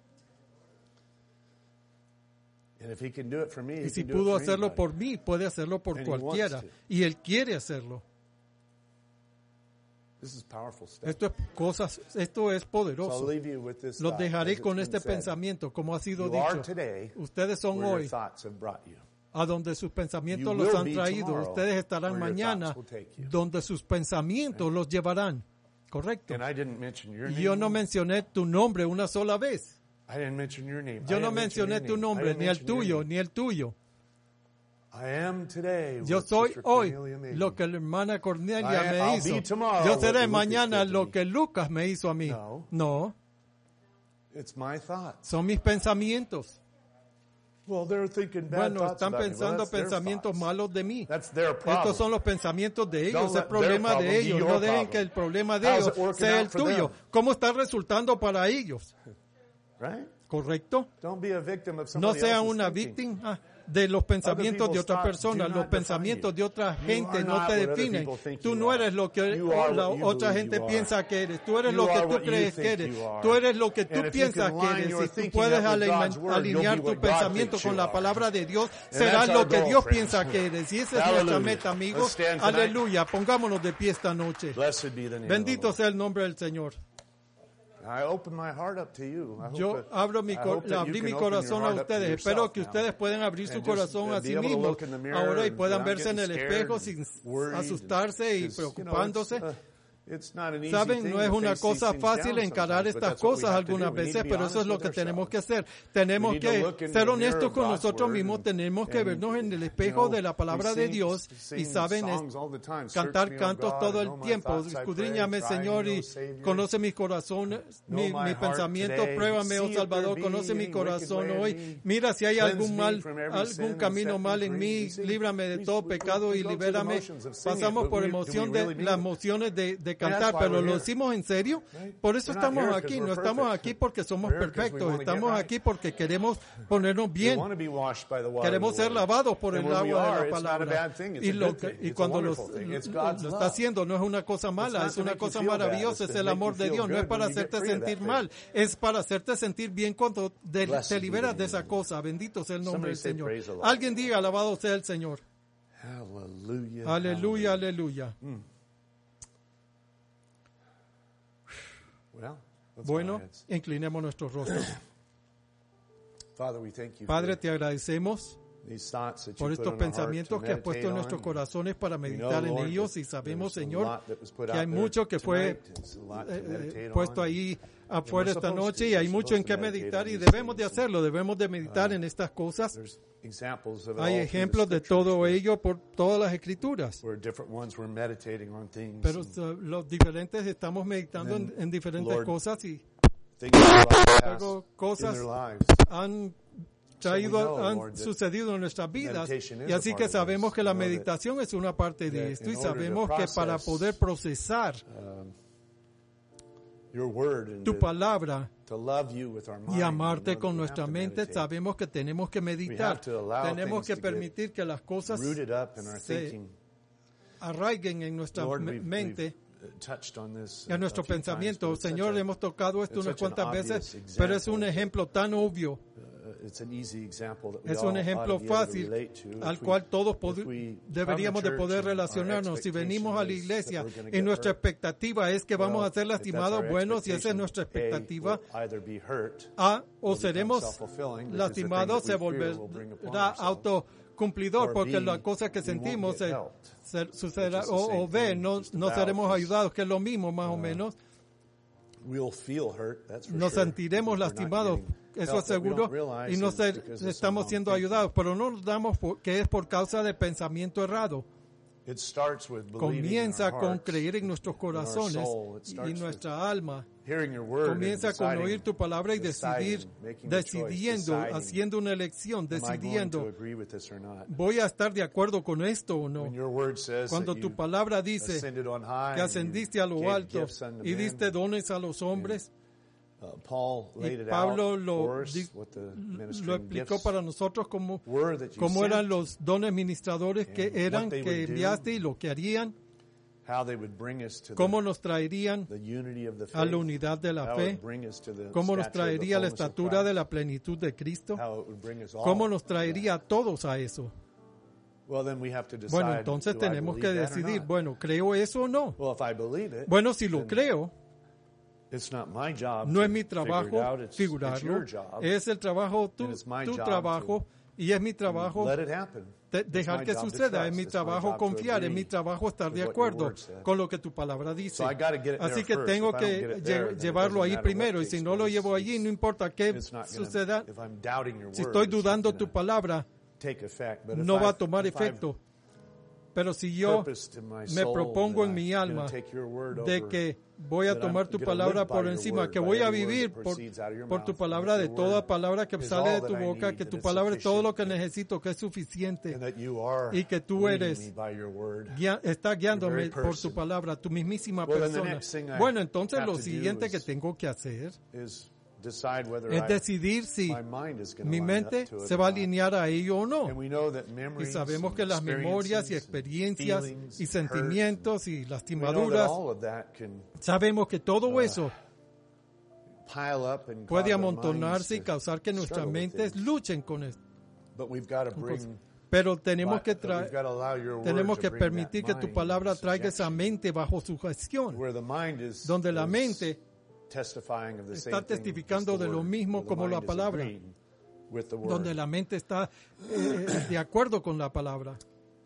Y si pudo hacerlo por mí, puede hacerlo por cualquiera. Y él quiere hacerlo. Esto es poderoso. Los dejaré con este pensamiento, como ha sido dicho. Ustedes son hoy a donde sus pensamientos los han traído. Ustedes estarán mañana donde sus pensamientos los llevarán. Correcto. Y yo no mencioné tu nombre una sola vez. Yo no mencioné tu nombre, ni el tuyo, ni el tuyo. Yo soy hoy lo que la hermana Cornelia me hizo. Yo seré mañana lo que Lucas me hizo a mí. No. Son mis pensamientos. Bueno, están pensando pensamientos malos de mí. Estos son los pensamientos de ellos, es el problema de ellos. No dejen que el problema de ellos sea el tuyo. ¿Cómo está resultando para ellos? ¿Correcto? No sea una víctima de los pensamientos de otras personas. Los pensamientos de otra gente no te definen. Tú no eres lo que la otra gente piensa que eres. Tú eres lo que tú crees que eres. Tú eres lo que tú piensas que eres. Si tú puedes alinear tu pensamiento con la palabra de Dios, serás lo que Dios piensa que eres. Y esa es nuestra meta, amigos. Aleluya. Pongámonos de pie esta noche. Bendito sea el nombre del Señor. Yo abrí mi corazón a ustedes. Espero que ustedes puedan abrir su corazón a sí mismos ahora y puedan verse en el espejo sin asustarse y preocupándose. Saben, no es una cosa fácil encarar estas cosas algunas veces, pero eso es lo que tenemos que hacer. Tenemos que ser honestos con nosotros mismos, tenemos que vernos en el espejo de la palabra de Dios y saben, cantar cantos todo el tiempo. Escudriñame, Señor, y conoce mi corazón, mi pensamiento, pruébame, oh Salvador, conoce mi corazón hoy. Mira si hay algún camino mal en mí, líbrame de todo pecado y libérame. Pasamos por las emociones de cantar, pero lo hicimos en serio. Por eso estamos aquí. No estamos aquí porque somos perfectos. Estamos aquí porque queremos ponernos bien. Queremos ser lavados por el agua de la palabra. Y cuando lo está haciendo, no es una cosa mala, es una cosa maravillosa. Es el amor de Dios. No es para hacerte sentir mal, es para hacerte sentir bien cuando te liberas de esa cosa. Bendito sea el nombre del Señor. Alguien diga, alabado sea el Señor. Aleluya, aleluya. Bueno, inclinemos nuestros rostros. Padre, te agradecemos por estos pensamientos que has puesto en nuestros corazones para meditar en ellos, y sabemos, Señor, que hay mucho que fue puesto ahí afuera esta noche y hay mucho en que meditar y debemos de hacerlo, debemos de meditar en estas cosas. Hay ejemplos de todo ello por todas las escrituras, pero los diferentes estamos meditando en diferentes cosas y luego cosas han sucedido en nuestras vidas, y así que sabemos que la meditación es una parte de esto, y sabemos que para poder procesar tu palabra to love you with our mind, y amarte we know con that we nuestra have to mente, meditate. sabemos que tenemos que meditar. have to allow Tenemos things que to permitir que las cosas Rooted up in our se thinking. arraiguen en nuestra Lord, mente, we've touched on this en nuestro a few pensamiento. times, but it's Señor, such a- hemos tocado esto it's unas such an cuantas obvious veces, pero es un example. ejemplo tan obvio. It's an easy example that we Es all un ejemplo ought to be able to fácil relate to. al If we- cual todos if we deberíamos come de to poder church and our relacionarnos. Si venimos a la expectation is iglesia that we're gonna y get nuestra hurt, expectativa es que vamos well, a ser if that's lastimados, our bueno, si esa es expectation, nuestra A, expectativa, we'll either be hurt o become seremos self-fulfilling, because lastimados, the se things that we fear will bring upon volverá ourselves. autocumplidor, Or porque B, la cosa que we won't sentimos get helped, sucederá, which is the same o B, thing, no just no about, seremos is, ayudados, que es lo mismo más o menos. We'll feel hurt, that's for Nos sure, sentiremos if we're not lastimados, getting eso help, but we seguro, don't realize y no it's because of some estamos wrong siendo thinking. ayudados, pero no nos damos que es por causa de pensamiento errado. It starts with believing Comienza in our con hearts, creer en nuestros in our corazones soul. It starts y with nuestra alma. hearing your word and Comienza con deciding, oír tu palabra y deciding, decidir, making a choice, decidiendo, deciding, haciendo una elección, am I going to decidiendo, agree with this or not? ¿voy a estar de acuerdo con esto o no? When your word says Cuando that tu you palabra dice ascended on high que and you ascendiste a lo gave alto gifts unto y men, diste dones a los hombres, Paul laid it Pablo out lo, for us, what the lo ministering explicó gifts para nosotros como were that you cómo eran sent, los dones ministradores que and eran, what they que would do, enviaste y lo que harían, how they would bring us to cómo nos traerían the unity of the faith, a la unidad de la how it fe, would bring us to the cómo nos stature of the traería la fullness of estatura de Christ, la plenitud de Cristo, how it would bring us all cómo nos to that. traería a todos a eso. Well, then we have to decide, Bueno, entonces do I tenemos que believe that or decidir, not? bueno, ¿creo eso o no? Well, if I believe it, Bueno, si lo then creo, it's not my job no to es mi figure it trabajo out, it's figurarlo, your job. es el trabajo, And it's my tu job trabajo, y es mi trabajo Let it happen. It's dejar my que job to suceda, trust. es mi It's my trabajo job to confiar, es agree mi trabajo estar with de what your acuerdo word says. con lo que tu palabra dice. So I gotta get it there Así que first. tengo If I don't que get it there, then it llevarlo doesn't ahí matter primero, what y si takes no lo place. llevo allí, no importa qué It's not gonna- suceda, if I'm doubting your si word, estoy it's not dudando gonna tu palabra, take effect. But if no va a I've- tomar if I've efecto. Pero si yo purposed in my me soul propongo that en mi I'm gonna alma take your word de over, que voy a that tomar I'm tu gonna palabra live by por your encima, word, que by voy a every word vivir that proceeds out of your por tu mouth, palabra, that de your toda word palabra que is sale de all tu that I boca, need, que that tu it's palabra es todo lo que sufficient, necesito, que es suficiente, and that you are y que tú leading eres me by your word. está guiándome very por person. tu palabra, tu mismísima Well, then the persona. next thing I Bueno, entonces have lo to do siguiente que is- tengo que hacer Is decide whether es decidir si my mind is gonna mi line mente up to it se or va a not. alinear a ello o no. And we know that Y memories sabemos and que las memorias y experiences and experiencias feelings y and sentimientos y hurt, we know that lastimaduras, all of that can sabemos que todo eso pile up and puede cause our amontonarse y minds to causar que nuestras struggle with mentes things. luchen con esto. But we've got to bring Pero tenemos que, but we've got to allow your word tenemos to que bring permitir that que tu mind palabra into traiga esa subjection, mente bajo su gestión, where the mind is donde la is mente testifying of the está same thing as testificando the de lo word, mismo where the como la mind is palabra, agreeing with the word. donde la mente está de acuerdo con la palabra.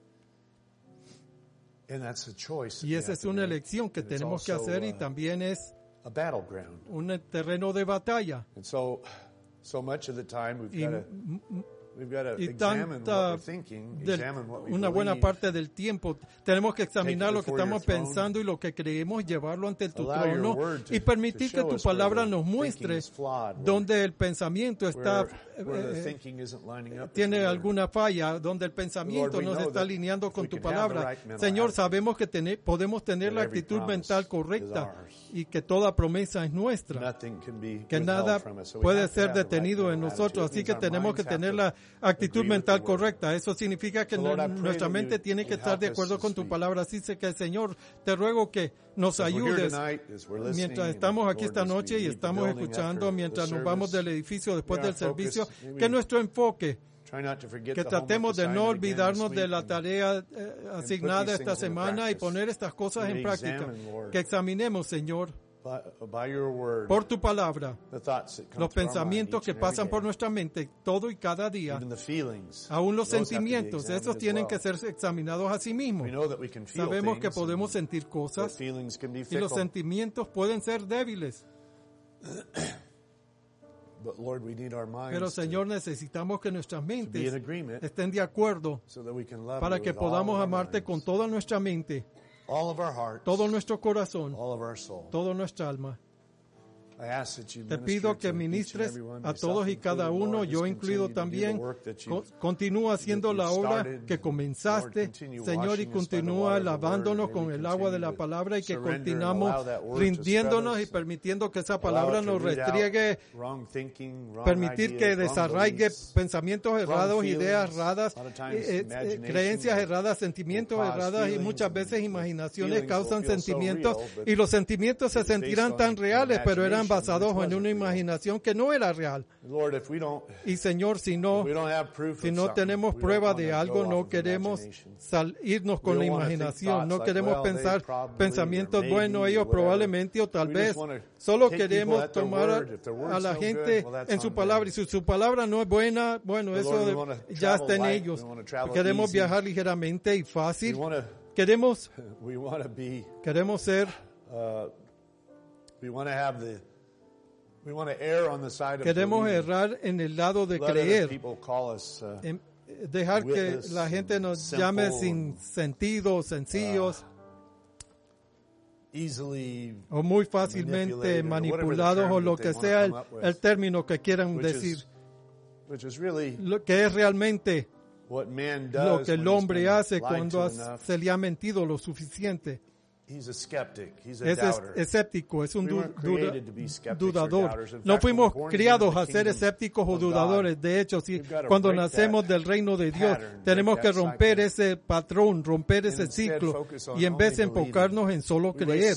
And that's a choice that Y we esa have es to una make. elección que And it's tenemos que also, hacer, y también es a battleground. un terreno de batalla. And so much of the time Y we've got to y examine tanta what we're thinking, del- examine what we una buena believe, parte del tiempo tenemos que examinar lo que before estamos your throne. pensando y lo que creemos, llevarlo ante tu allow your trono word to- y permitir to que show tu us where palabra the nos thinking muestre is flawed, donde el pensamiento está where the thinking isn't lining up with tiene your word. alguna falla, donde el pensamiento Lord, we no se know está that alineando con we tu can have the palabra. right mental Señor, attitude, sabemos que podemos tener that la every actitud promise mental is correcta ours. y que toda promesa es nuestra, Nothing can be que withheld nada from us. So we puede have to ser have the right detenido en mental nosotros, attitude. así It que means our tenemos que minds have tener to la actitud agree with mental the word. correcta. Eso significa que So, Lord, I pray nuestra that mente you tiene que would estar de help us acuerdo this con tu week. palabra. Así que, Señor, te ruego que nos As we're here ayudes tonight, as we're listening, mientras and estamos aquí Lord, esta as we noche y leave the estamos building escuchando, after mientras the nos vamos service, del edificio después may del our focus- servicio, may we que nuestro enfoque, try not to forget que the homework tratemos de no assignment again olvidarnos this de week la and tarea asignada these esta things into semana y practice. poner estas cosas May en we práctica. examine, Lord, Que examinemos, Señor, by your word, por tu palabra, the thoughts that come los through our mind pensamientos each que and every pasan day. por nuestra mente todo y cada día, Even the feelings, aún los those have to be sentimientos, examined esos as tienen well. que ser examinados a sí mismos. We know that we can feel Sabemos que things, podemos and sentir those cosas feelings can be y los fickle. sentimientos pueden ser débiles. But Lord, we need our minds Pero, to Señor, necesitamos que nuestras be in mentes agreement estén de acuerdo so that we can love para you que with all podamos of our amarte minds, con toda nuestra mente, all of our hearts, todo nuestro corazón, all of our soul. toda nuestra alma. Te pido que ministres a todos y cada uno, yo incluido también. Continúa haciendo la obra que comenzaste, Señor, y continúa lavándonos con el agua de la palabra y que continuamos rindiéndonos y permitiendo que esa palabra nos restriegue, permitir que desarraigue pensamientos errados, ideas erradas, creencias erradas, sentimientos erradas, y muchas veces imaginaciones causan sentimientos, y los sentimientos se sentirán tan reales, pero eran basados en una imaginación que no era real. Y Señor, si no tenemos prueba de algo, no queremos irnos con la imaginación, no queremos pensar pensamientos buenos, ellos probablemente o tal vez. Solo queremos tomar a la gente en su palabra, y si su palabra no es buena, bueno, eso ya está en ellos. Queremos viajar ligeramente y fácil. Queremos ser, queremos errar en el lado de creer, dejar que la gente nos llame sin sentido, sencillos, o muy fácilmente manipulados, o lo que sea el término que quieran decir, lo que es realmente lo que el hombre hace cuando se le ha mentido lo suficiente. Es escéptico, es un dudador. No fuimos criados a ser escépticos o dudadores. De hecho, cuando nacemos del reino de Dios, tenemos que romper ese patrón, romper ese ciclo, y en vez de enfocarnos en solo creer,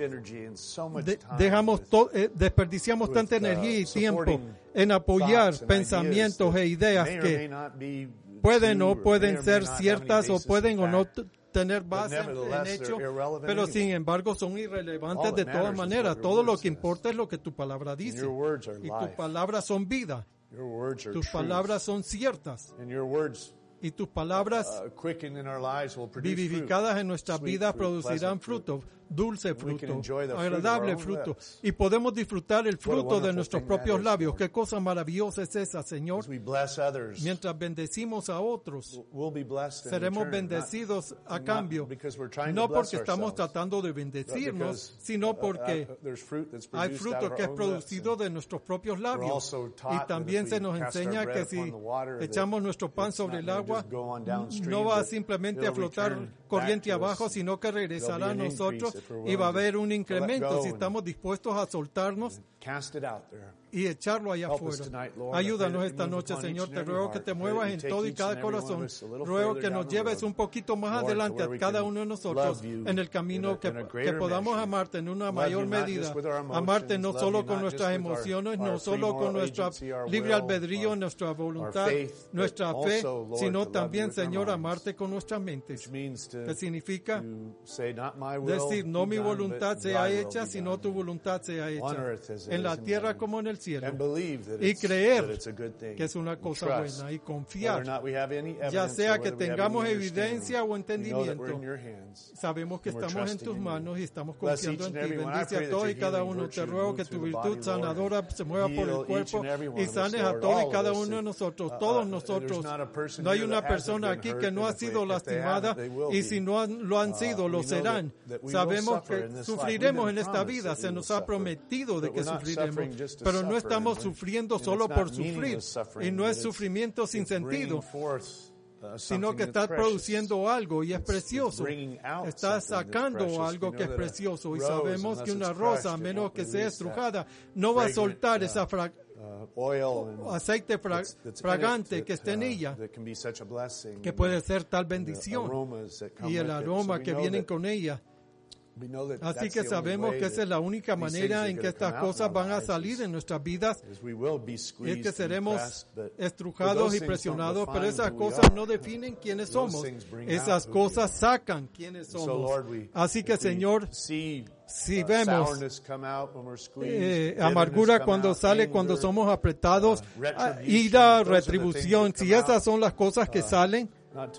desperdiciamos tanta energía y tiempo en apoyar pensamientos e ideas que pueden o pueden ser ciertas, o pueden o no tener base en hecho, pero sin embargo son irrelevantes de todas maneras. Todo lo que importa es lo que tu palabra dice, y tus palabras son vida, tus palabras son ciertas, y tus palabras vivificadas en nuestras vidas producirán fruto, dulce fruto, agradable fruto, y podemos disfrutar el fruto de nuestros propios labios. Qué cosa maravillosa es esa, Señor. Mientras bendecimos a otros, seremos bendecidos a cambio, no porque estamos tratando de bendecirnos, sino porque hay fruto que es producido de nuestros propios labios. Y también se nos enseña que si echamos nuestro pan sobre el agua, no va simplemente a flotar corriente abajo, sino que regresará a nosotros, y va a haber un incremento si estamos dispuestos a soltarnos y echarlo allá afuera. Ayúdanos esta noche, Señor. Te ruego que te muevas en todo y cada corazón. Ruego que nos lleves un poquito más adelante a cada uno de nosotros en el camino, que podamos amarte en una mayor medida. Amarte no solo con nuestras emociones, no solo con nuestra libre albedrío, nuestra voluntad, nuestra fe, sino también, Señor, amarte con nuestras mentes. ¿Qué significa? Decir, no mi voluntad sea hecha, sino tu voluntad sea hecha, en la tierra como en el cielo. Y creer que es una cosa buena, y confiar, ya sea que tengamos evidencia o entendimiento, sabemos que estamos en tus manos y estamos confiando en ti. Bendice a todos y cada uno. Te ruego que tu virtud sanadora se mueva por el cuerpo y sanes a todos y cada uno de nosotros, todos nosotros. No hay una persona aquí que no ha sido lastimada, y si no lo han sido, lo serán. Sabemos que sufriremos en esta vida, se nos ha prometido de que sufriremos, pero no estamos sufriendo solo por sufrir, y no es sufrimiento sin sentido, sino que estás produciendo algo y es precioso. Estás sacando algo que es precioso, y sabemos que una rosa, a menos que sea estrujada, no va a soltar esa aceite fragante que está en ella, que puede ser tal bendición, y el aroma que viene con ella. Así que sabemos que esa es la única manera en que estas cosas van a salir en nuestras vidas, es que seremos estrujados y presionados, pero esas cosas no definen quiénes somos, esas cosas sacan quiénes somos. Así que, Señor, si vemos amargura cuando sale, cuando somos apretados, ira, retribución, si esas son las cosas que salen,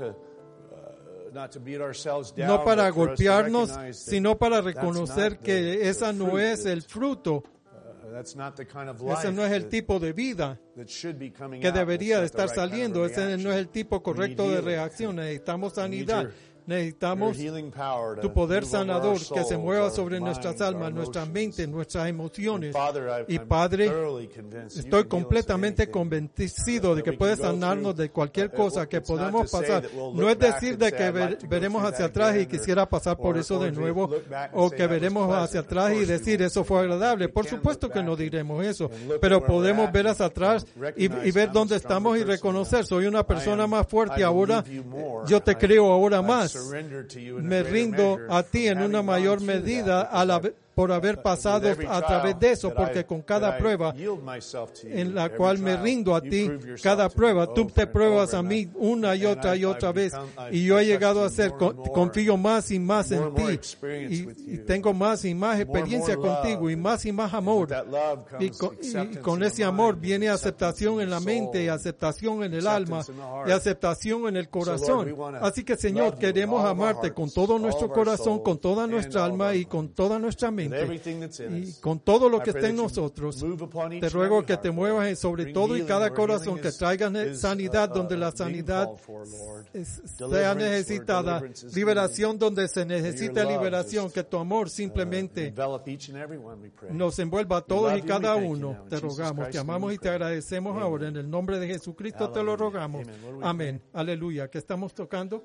no para golpearnos, sino para reconocer que esa no es el fruto, ese no es el tipo de vida que debería de estar saliendo, ese no es el tipo correcto de reacción. Necesitamos sanidad, Necesitamos tu poder sanador que se mueva sobre nuestras almas, nuestras mentes, nuestras emociones. Y Padre, estoy completamente convencido de que puedes sanarnos de cualquier cosa que podemos pasar. No es decir de que veremos hacia atrás y quisiera pasar por eso de nuevo, o que veremos hacia atrás y decir eso fue agradable. Por supuesto que no diremos eso, pero podemos ver hacia atrás y ver dónde estamos y reconocer, soy una persona más fuerte ahora, yo te creo ahora más, me rindo a ti en una mayor medida por haber pasado a través de eso, porque con cada prueba en la cual me rindo a ti, cada prueba, tú te pruebas a mí una y otra vez, y yo he llegado a ser, confío más y más en ti, y tengo más y más experiencia contigo, y más amor, y con ese amor viene aceptación en la mente, y aceptación en el alma, y aceptación en el corazón. Así que, Señor, queremos amarte con todo nuestro corazón, con toda nuestra alma y con toda nuestra mente. Y con todo lo que esté en nosotros, te ruego que te muevas sobre todo y cada corazón, que traigas sanidad donde la sanidad sea necesitada, liberación donde se necesita liberación, que tu amor simplemente nos envuelva a todos y cada uno. Te rogamos, te amamos y te agradecemos ahora. En el nombre de Jesucristo te lo rogamos. Amén. Aleluya. ¿Qué estamos tocando?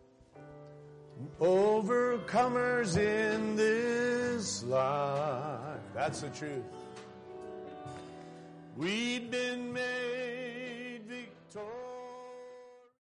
Overcomers in this life. That's the truth. We've been made victorious.